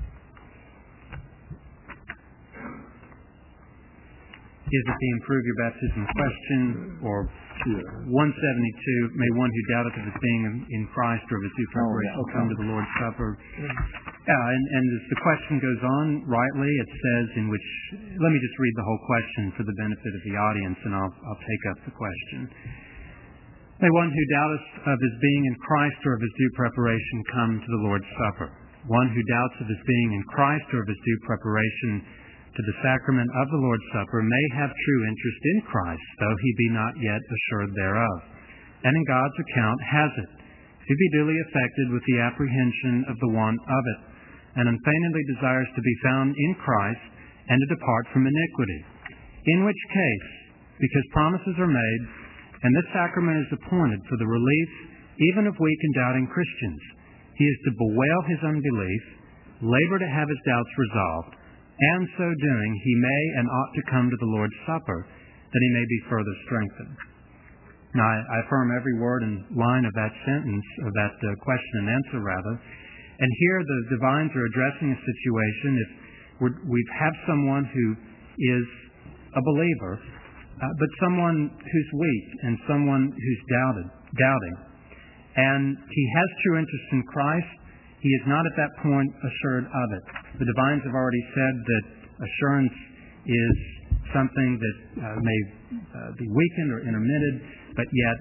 Is it the improve your baptism question, or one seventy-two, may one who doubteth of his being in, in Christ or of his due preparation oh, yeah. okay. come to the Lord's Supper? Yeah, and, and as the question goes on, rightly, it says in which, let me just read the whole question for the benefit of the audience, and I'll, I'll take up the question. May one who doubteth of his being in Christ or of his due preparation come to the Lord's Supper. One who doubts of his being in Christ or of his due preparation to the sacrament of the Lord's Supper may have true interest in Christ, though he be not yet assured thereof, and in God's account has it, if he be duly affected with the apprehension of the want of it, and unfeignedly desires to be found in Christ and to depart from iniquity. In which case, because promises are made, and this sacrament is appointed for the relief even of weak and doubting Christians, he is to bewail his unbelief, labor to have his doubts resolved, and so doing he may and ought to come to the Lord's Supper, that he may be further strengthened. Now, I, I affirm every word and line of that sentence, of that uh, question and answer, rather. And here the divines are addressing a situation. If we're, we have someone who is a believer, uh, but someone who's weak and someone who's doubted, doubting, and he has true interest in Christ, he is not at that point assured of it. The divines have already said that assurance is something that uh, may uh, be weakened or intermitted, but yet,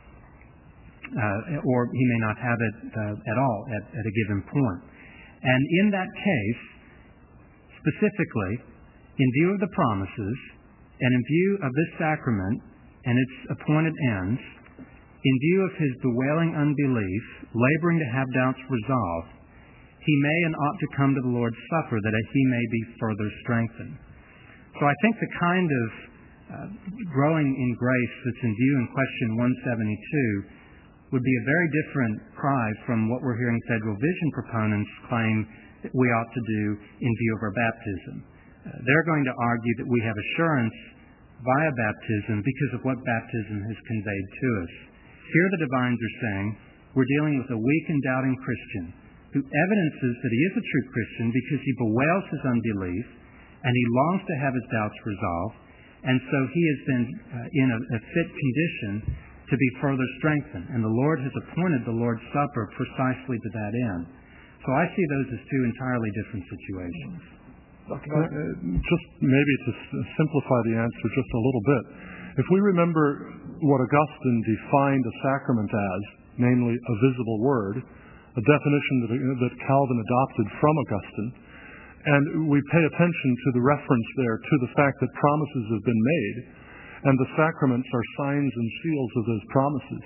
uh, or he may not have it uh, at all at, at a given point. And in that case, specifically, in view of the promises, and in view of this sacrament and its appointed ends, in view of his bewailing unbelief, laboring to have doubts resolved, he may and ought to come to the Lord's Supper that he may be further strengthened. So I think the kind of uh, growing in grace that's in view in question one seventy-two would be a very different cry from what we're hearing Federal Vision proponents claim that we ought to do in view of our baptism. Uh, they're going to argue that we have assurance via baptism because of what baptism has conveyed to us. Here the divines are saying we're dealing with a weak and doubting Christian who evidences that he is a true Christian because he bewails his unbelief and he longs to have his doubts resolved, and so he has been uh, in a, a fit condition to be further strengthened, and the Lord has appointed the Lord's Supper precisely to that end. So I see those as two entirely different situations. Uh, just maybe to s- simplify the answer just a little bit, if we remember what Augustine defined a sacrament as, namely a visible word, a definition that, that Calvin adopted from Augustine, and we pay attention to the reference there to the fact that promises have been made, and the sacraments are signs and seals of those promises.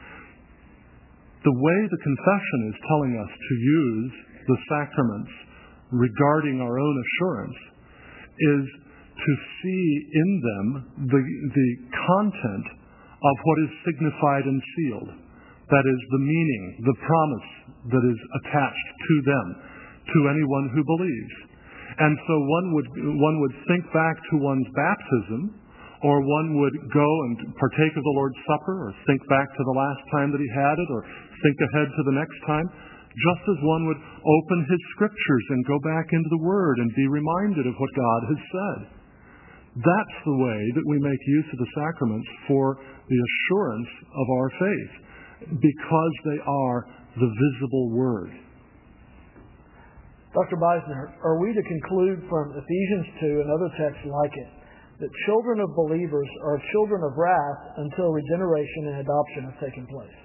The way the confession is telling us to use the sacraments regarding our own assurance is to see in them the, the content of what is signified and sealed. That is, the meaning, the promise that is attached to them, to anyone who believes. And so one would, one would think back to one's baptism, or one would go and partake of the Lord's Supper, or think back to the last time that he had it, or think ahead to the next time, just as one would open his scriptures and go back into the Word and be reminded of what God has said. That's the way that we make use of the sacraments for the assurance of our faith, because they are the visible Word. Doctor Beisner, are we to conclude from Ephesians two and other texts like it that children of believers are children of wrath until regeneration and adoption have taken place?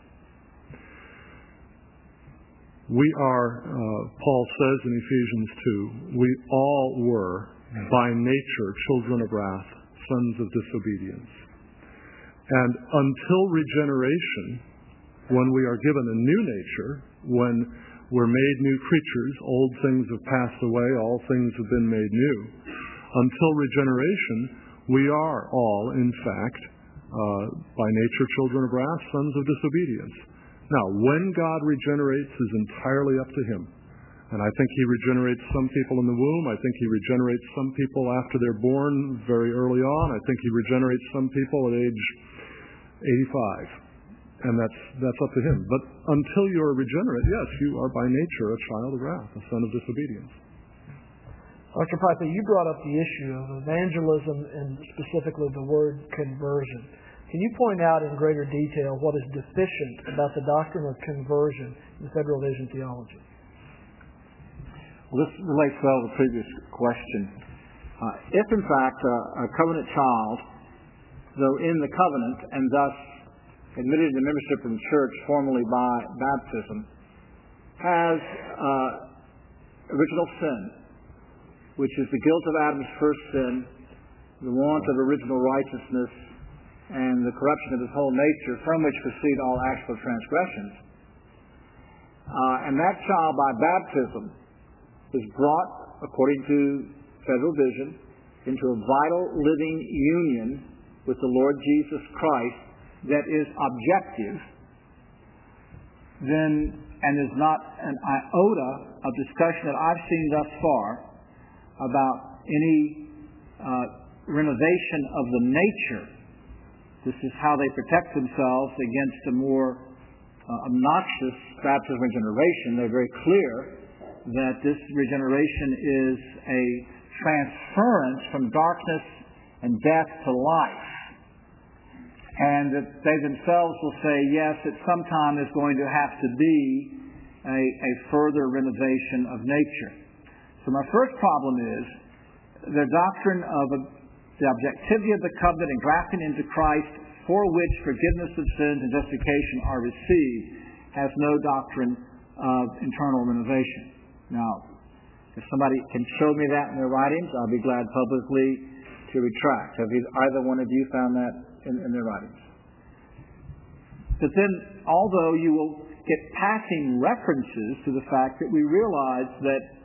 We are, uh, Paul says in Ephesians two, we all were by nature children of wrath, sons of disobedience. And until regeneration, when we are given a new nature, when we're made new creatures, old things have passed away, all things have been made new. Until regeneration, we are all, in fact, uh, by nature children of wrath, sons of disobedience. Now, when God regenerates is entirely up to Him. And I think He regenerates some people in the womb. I think He regenerates some people after they're born very early on. I think He regenerates some people at age eighty-five. And that's that's up to Him. But until you're regenerate, yes, you are by nature a child of wrath, a son of disobedience. Doctor Piper, you brought up the issue of evangelism and specifically the word conversion. Can you point out in greater detail what is deficient about the doctrine of conversion in Federal Vision theology? Well, this relates well to the previous question. Uh, if, in fact, uh, a covenant child, though in the covenant and thus admitted to membership in the church formally by baptism, has uh, original sin, which is the guilt of Adam's first sin, the want of original righteousness, and the corruption of his whole nature, from which proceed all actual transgressions. Uh, and that child, by baptism, is brought, according to Federal Vision, into a vital living union with the Lord Jesus Christ that is objective, then, and is not an iota of discussion that I've seen thus far about any uh, renovation of the nature. This is how they protect themselves against a more uh, obnoxious baptism regeneration. They're very clear that this regeneration is a transference from darkness and death to life. And that they themselves will say, yes, at some time there's going to have to be a, a further renovation of nature. So my first problem is the doctrine of a, the objectivity of the covenant and grafting into Christ, for which forgiveness of sins and justification are received, has no doctrine of internal renovation. Now, if somebody can show me that in their writings, I'll be glad publicly to retract. Have either one of you found that in, in their writings? But then, although you will get passing references to the fact that we realize that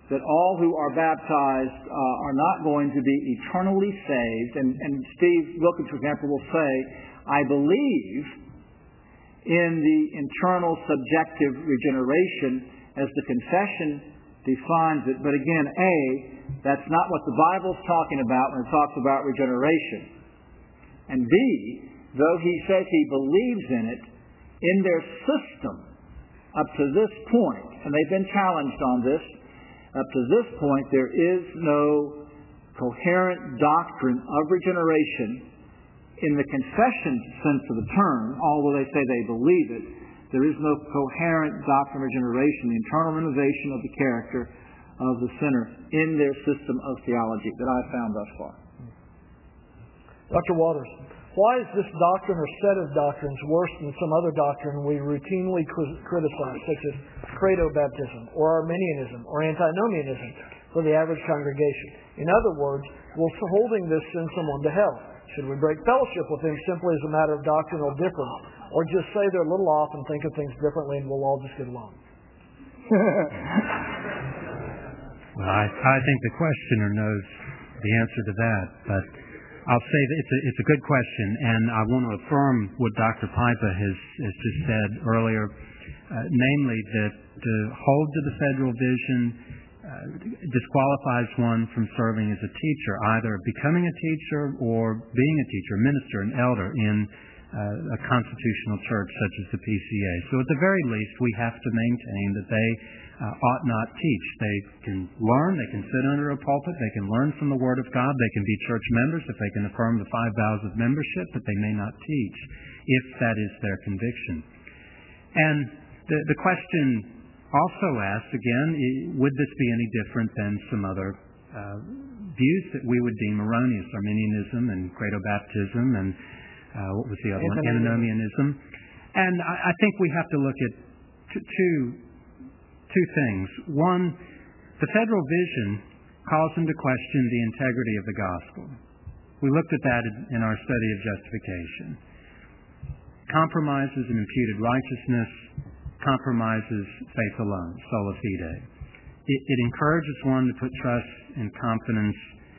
that all who are baptized uh, are not going to be eternally saved. And, and Steve Wilkins, for example, will say, I believe in the internal subjective regeneration as the confession defines it. But again, A, that's not what the Bible's talking about when it talks about regeneration. And B, though he says he believes in it, in their system up to this point, and they've been challenged on this, up to this point there is no coherent doctrine of regeneration in the confession sense of the term, although they say they believe it. There is no coherent doctrine of regeneration, the internal renovation of the character of the sinner in their system of theology that I've found thus far. Doctor Waters, why is this doctrine or set of doctrines worse than some other doctrine we routinely criticize, such as credo baptism or Arminianism or antinomianism for the average congregation? In other words, will holding this send someone to hell? Should we break fellowship with them simply as a matter of doctrinal difference, or just say they're a little off and think of things differently and we'll all just get along? Well, I, I think the questioner knows the answer to that, but I'll say that it's a, it's a good question, and I want to affirm what Doctor Pipa has, has just said earlier, uh, namely that to hold to the federal vision uh, disqualifies one from serving as a teacher, either becoming a teacher or being a teacher, a minister, an elder in uh, a constitutional church such as the P C A. So at the very least, we have to maintain that they Uh, ought not teach. They can learn, they can sit under a pulpit, they can learn from the Word of God, they can be church members if they can affirm the five vows of membership, but they may not teach if that is their conviction. And the, the question also asks, again, would this be any different than some other uh, views that we would deem erroneous, Arminianism and credo baptism and uh, what was the other one, antinomianism. And I, I think we have to look at t- two Two things. One, the federal vision calls into question the integrity of the gospel. We looked at that in our study of justification. Compromises an imputed righteousness, compromises faith alone, sola fide. It, it encourages one to put trust and confidence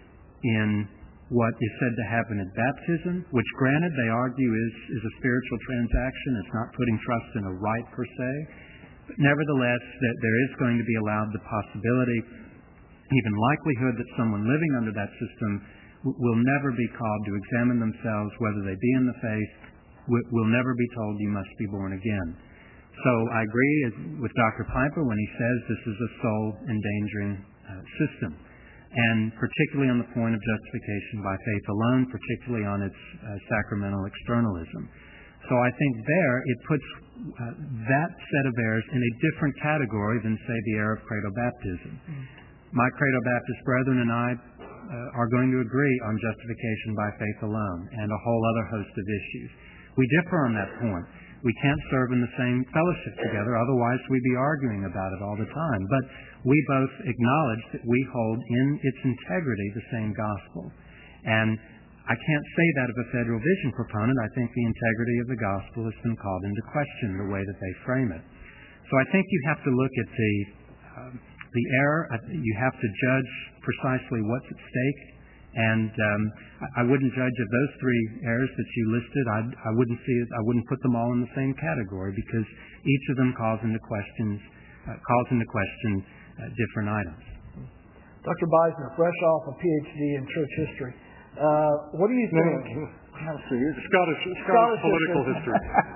in what is said to happen at baptism, which granted they argue is, is a spiritual transaction. It's not putting trust in a rite per se. Nevertheless, that there is going to be allowed the possibility, even likelihood, that someone living under that system w- will never be called to examine themselves whether they be in the faith, w- will never be told you must be born again. So I agree with Doctor Pipa when he says this is a soul-endangering uh, system, and particularly on the point of justification by faith alone, particularly on its uh, sacramental externalism. So I think there it puts uh, that set of errors in a different category than, say, the error of credo baptism. Mm. My credo Baptist brethren and I uh, are going to agree on justification by faith alone and a whole other host of issues. We differ on that point. We can't serve in the same fellowship together, otherwise we'd be arguing about it all the time. But we both acknowledge that we hold in its integrity the same gospel. And I can't say that of a federal vision proponent. I think the integrity of the gospel has been called into question the way that they frame it. So I think you have to look at the uh, the error. You have to judge precisely what's at stake. And um, I wouldn't judge of those three errors that you listed. I'd, I wouldn't see it. I wouldn't put them all in the same category because each of them calls into questions uh, calls into question uh, different items. Doctor Beisner, fresh off a P H D in church history. Uh, what do you think? No, no. Scottish, Scottish, Scottish political history.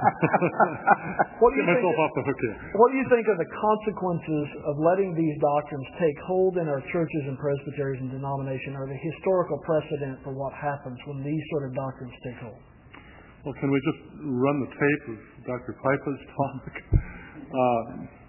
What do you Get think? myself off the hook here. What do you think of the consequences of letting these doctrines take hold in our churches and presbyteries and denomination, or the historical precedent for what happens when these sort of doctrines take hold? Well, can we just run the tape of Doctor Pipa's talk? Uh,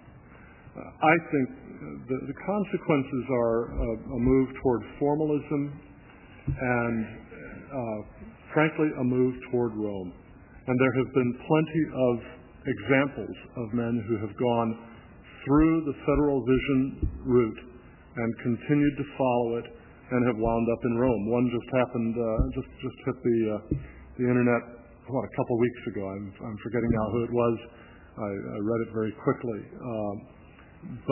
I think the, the consequences are a, a move toward formalism and, uh, frankly, a move toward Rome. And there have been plenty of examples of men who have gone through the federal vision route and continued to follow it and have wound up in Rome. One just happened, uh, just just hit the uh, the internet, what, a couple weeks ago. I'm I'm forgetting now who it was. I, I read it very quickly. Um, but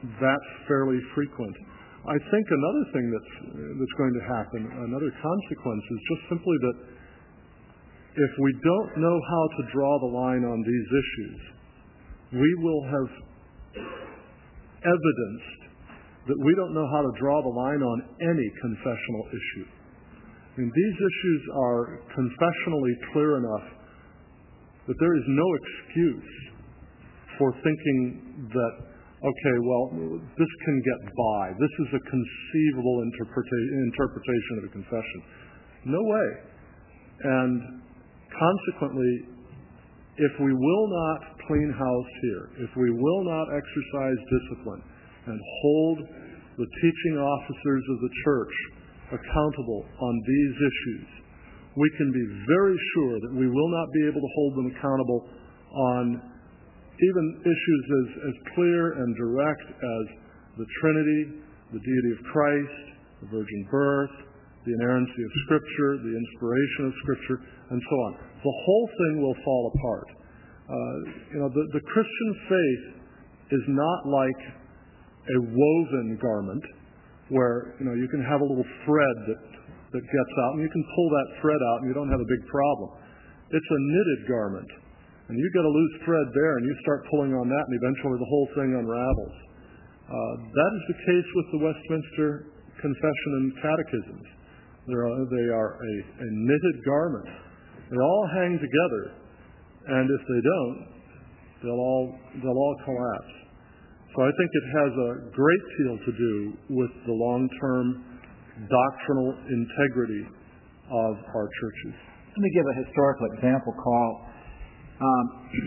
that's fairly frequent. I think another thing that's that's going to happen, another consequence, is just simply that if we don't know how to draw the line on these issues, we will have evidenced that we don't know how to draw the line on any confessional issue. I mean, these issues are confessionally clear enough that there is no excuse for thinking that, okay, well, this can get by. This is a conceivable interpreta- interpretation of a confession. No way. And consequently, if we will not clean house here, if we will not exercise discipline and hold the teaching officers of the church accountable on these issues, we can be very sure that we will not be able to hold them accountable on even issues as, as clear and direct as the Trinity, the deity of Christ, the virgin birth, the inerrancy of Scripture, the inspiration of Scripture, and so on. The whole thing will fall apart. Uh, you know, the, the Christian faith is not like a woven garment where, you know, you can have a little thread that, that gets out, and you can pull that thread out and you don't have a big problem. It's a knitted garment. And you get a loose thread there, and you start pulling on that, and eventually the whole thing unravels. Uh, that is the case with the Westminster Confession and Catechisms. They're, uh, they are a, a knitted garment. They all hang together, and if they don't, they'll all they'll all collapse. So I think it has a great deal to do with the long-term doctrinal integrity of our churches. Let me give a historical example, Carl. Um,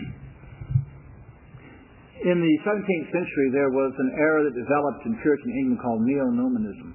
in the seventeenth century, there was an era that developed in Puritan England called neo-nomism.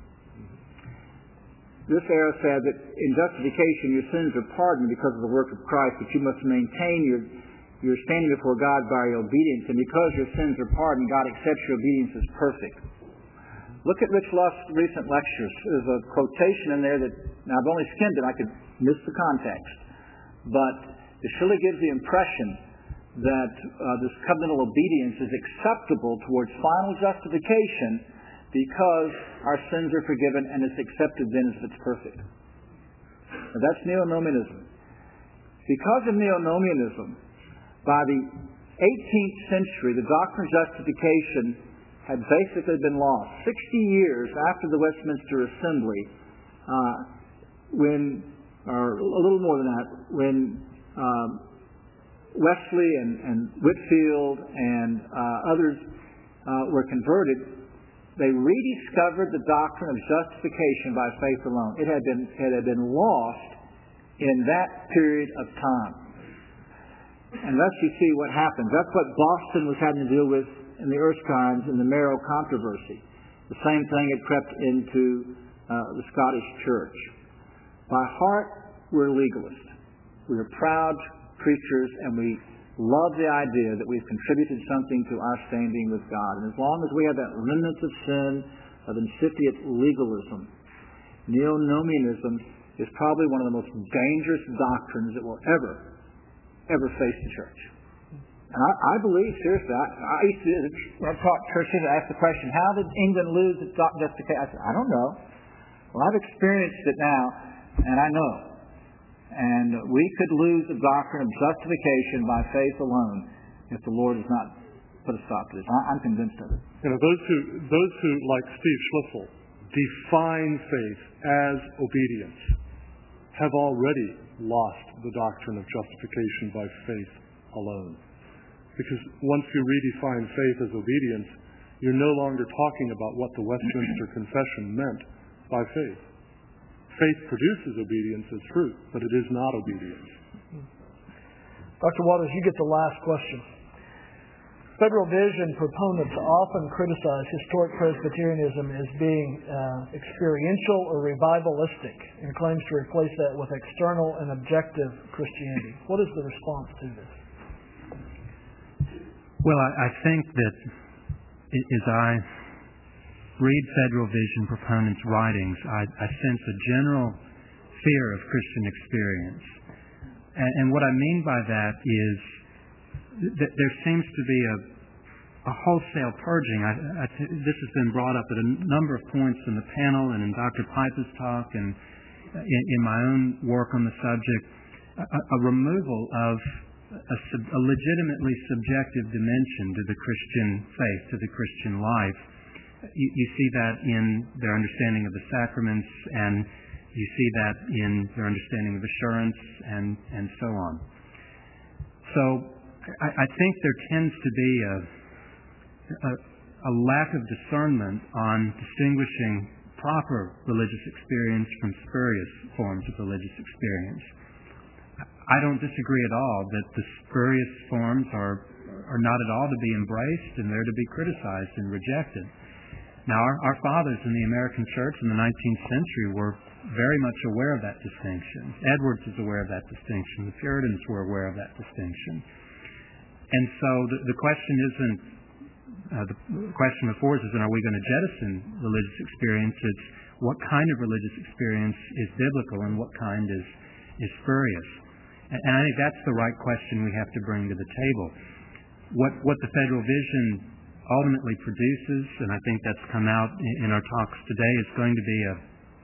This era said that in justification, your sins are pardoned because of the work of Christ, but you must maintain your, your standing before God by your obedience, and because your sins are pardoned, God accepts your obedience as perfect. Look at Rich Lusk's recent lectures. There's a quotation in there that, now I've only skimmed it, I could miss the context, but it surely gives the impression that uh, this covenantal obedience is acceptable towards final justification because our sins are forgiven and it's accepted then as if it's perfect. Now that's neo-nomianism. Because of neo-nomianism, by the eighteenth century, the doctrine of justification had basically been lost. Sixty years after the Westminster Assembly, uh, when, or a little more than that, when um, Wesley and, and Whitefield and uh, others uh, were converted, they rediscovered the doctrine of justification by faith alone. It had been, it had been lost in that period of time. And thus you see what happens. That's what Boston was having to deal with in the Erskines in the Marrow controversy. The same thing had crept into uh, the Scottish Church. By heart, we're legalists. We're proud preachers, and we love the idea that we've contributed something to our standing with God. And as long as we have that remnant of sin, of incipient legalism, neo-nomianism is probably one of the most dangerous doctrines that will ever, ever face the church. And I, I believe, seriously, I, I used to, when I taught churches, I asked the question, how did England lose its justification? I said, I don't know. Well, I've experienced it now, and I know. And we could lose the doctrine of justification by faith alone if the Lord has not put a stop to this. I'm convinced of it. You know, those who, those who, like Steve Schlissel, define faith as obedience have already lost the doctrine of justification by faith alone. Because once you redefine faith as obedience, you're no longer talking about what the Westminster Confession meant by faith. Faith produces obedience as fruit, but it is not obedience. Doctor Waters, you get the last question. Federal Vision proponents often criticize historic Presbyterianism as being uh, experiential or revivalistic and claims to replace that with external and objective Christianity. What is the response to this? Well, I, I think that as I read Federal Vision proponents' writings, I, I sense a general fear of Christian experience. And, and what I mean by that is that there seems to be a, a wholesale purging. I, I th- this has been brought up at a number of points in the panel and in Doctor Pipa's talk and in, in my own work on the subject, a, a removal of a, sub, a legitimately subjective dimension to the Christian faith, to the Christian life. You, you see that in their understanding of the sacraments, and you see that in their understanding of assurance, and, and so on. So I, I think there tends to be a, a, a lack of discernment on distinguishing proper religious experience from spurious forms of religious experience. I don't disagree at all that the spurious forms are, are not at all to be embraced, and they're to be criticized and rejected. Now, our, our fathers in the American church in the nineteenth century were very much aware of that distinction. Edwards is aware of that distinction. The Puritans were aware of that distinction. And so the, the question isn't, uh, the question before us isn't, are we going to jettison religious experience? It's what kind of religious experience is biblical and what kind is, is spurious. And, and I think that's the right question we have to bring to the table. What, what the Federal Vision ultimately produces, and I think that's come out in, in our talks today, is going to be a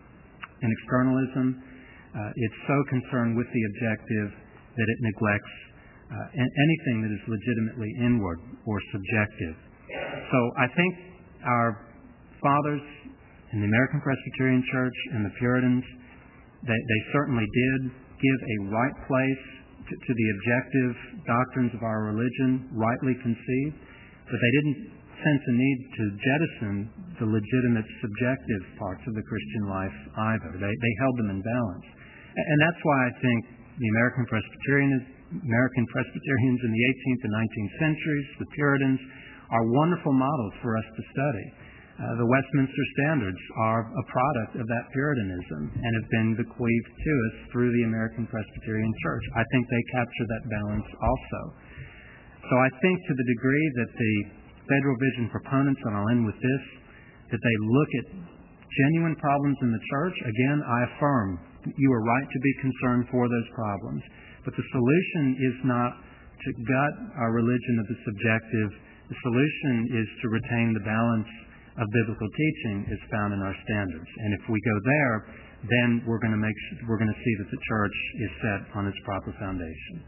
an externalism. Uh, it's so concerned with the objective that it neglects uh, anything that is legitimately inward or subjective. So I think our fathers in the American Presbyterian Church and the Puritans, they, they certainly did give a right place to, to the objective doctrines of our religion, rightly conceived, but they didn't sense a need to jettison the legitimate subjective parts of the Christian life either. They, they held them in balance. And that's why I think the American Presbyterians, American Presbyterians in the eighteenth and nineteenth centuries, the Puritans, are wonderful models for us to study. Uh, the Westminster Standards are a product of that Puritanism and have been bequeathed to us through the American Presbyterian Church. I think they capture that balance also. So I think to the degree that the Federal Vision proponents, and I'll end with this, that they look at genuine problems in the church, again, I affirm you are right to be concerned for those problems. But the solution is not to gut our religion of the subjective. The solution is to retain the balance of biblical teaching as found in our standards. And if we go there, then we're going to make we're going to see that the church is set on its proper foundation.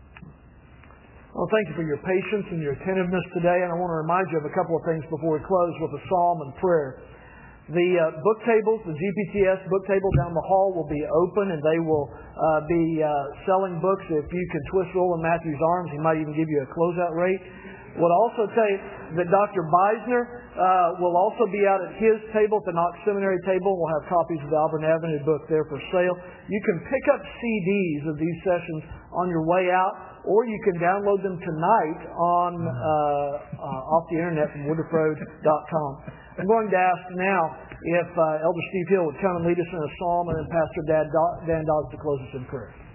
Well, thank you for your patience and your attentiveness today, and I want to remind you of a couple of things before we close with a psalm and prayer. The uh, book tables, the G P T S book table down the hall will be open, and they will uh, be uh, selling books. If you can twist Roland Matthews' arms, he might even give you a closeout rate. Would also tell you that Doctor Beisner uh, will also be out at his table, at the Knox Seminary table. We'll have copies of the Auburn Avenue book there for sale. You can pick up C Ds of these sessions on your way out, or you can download them tonight on uh, uh, off the internet from woodruff road dot com. I'm going to ask now if uh, Elder Steve Hill would come and lead us in a psalm, and then Pastor Dan, Dan Dodds to close us in prayer.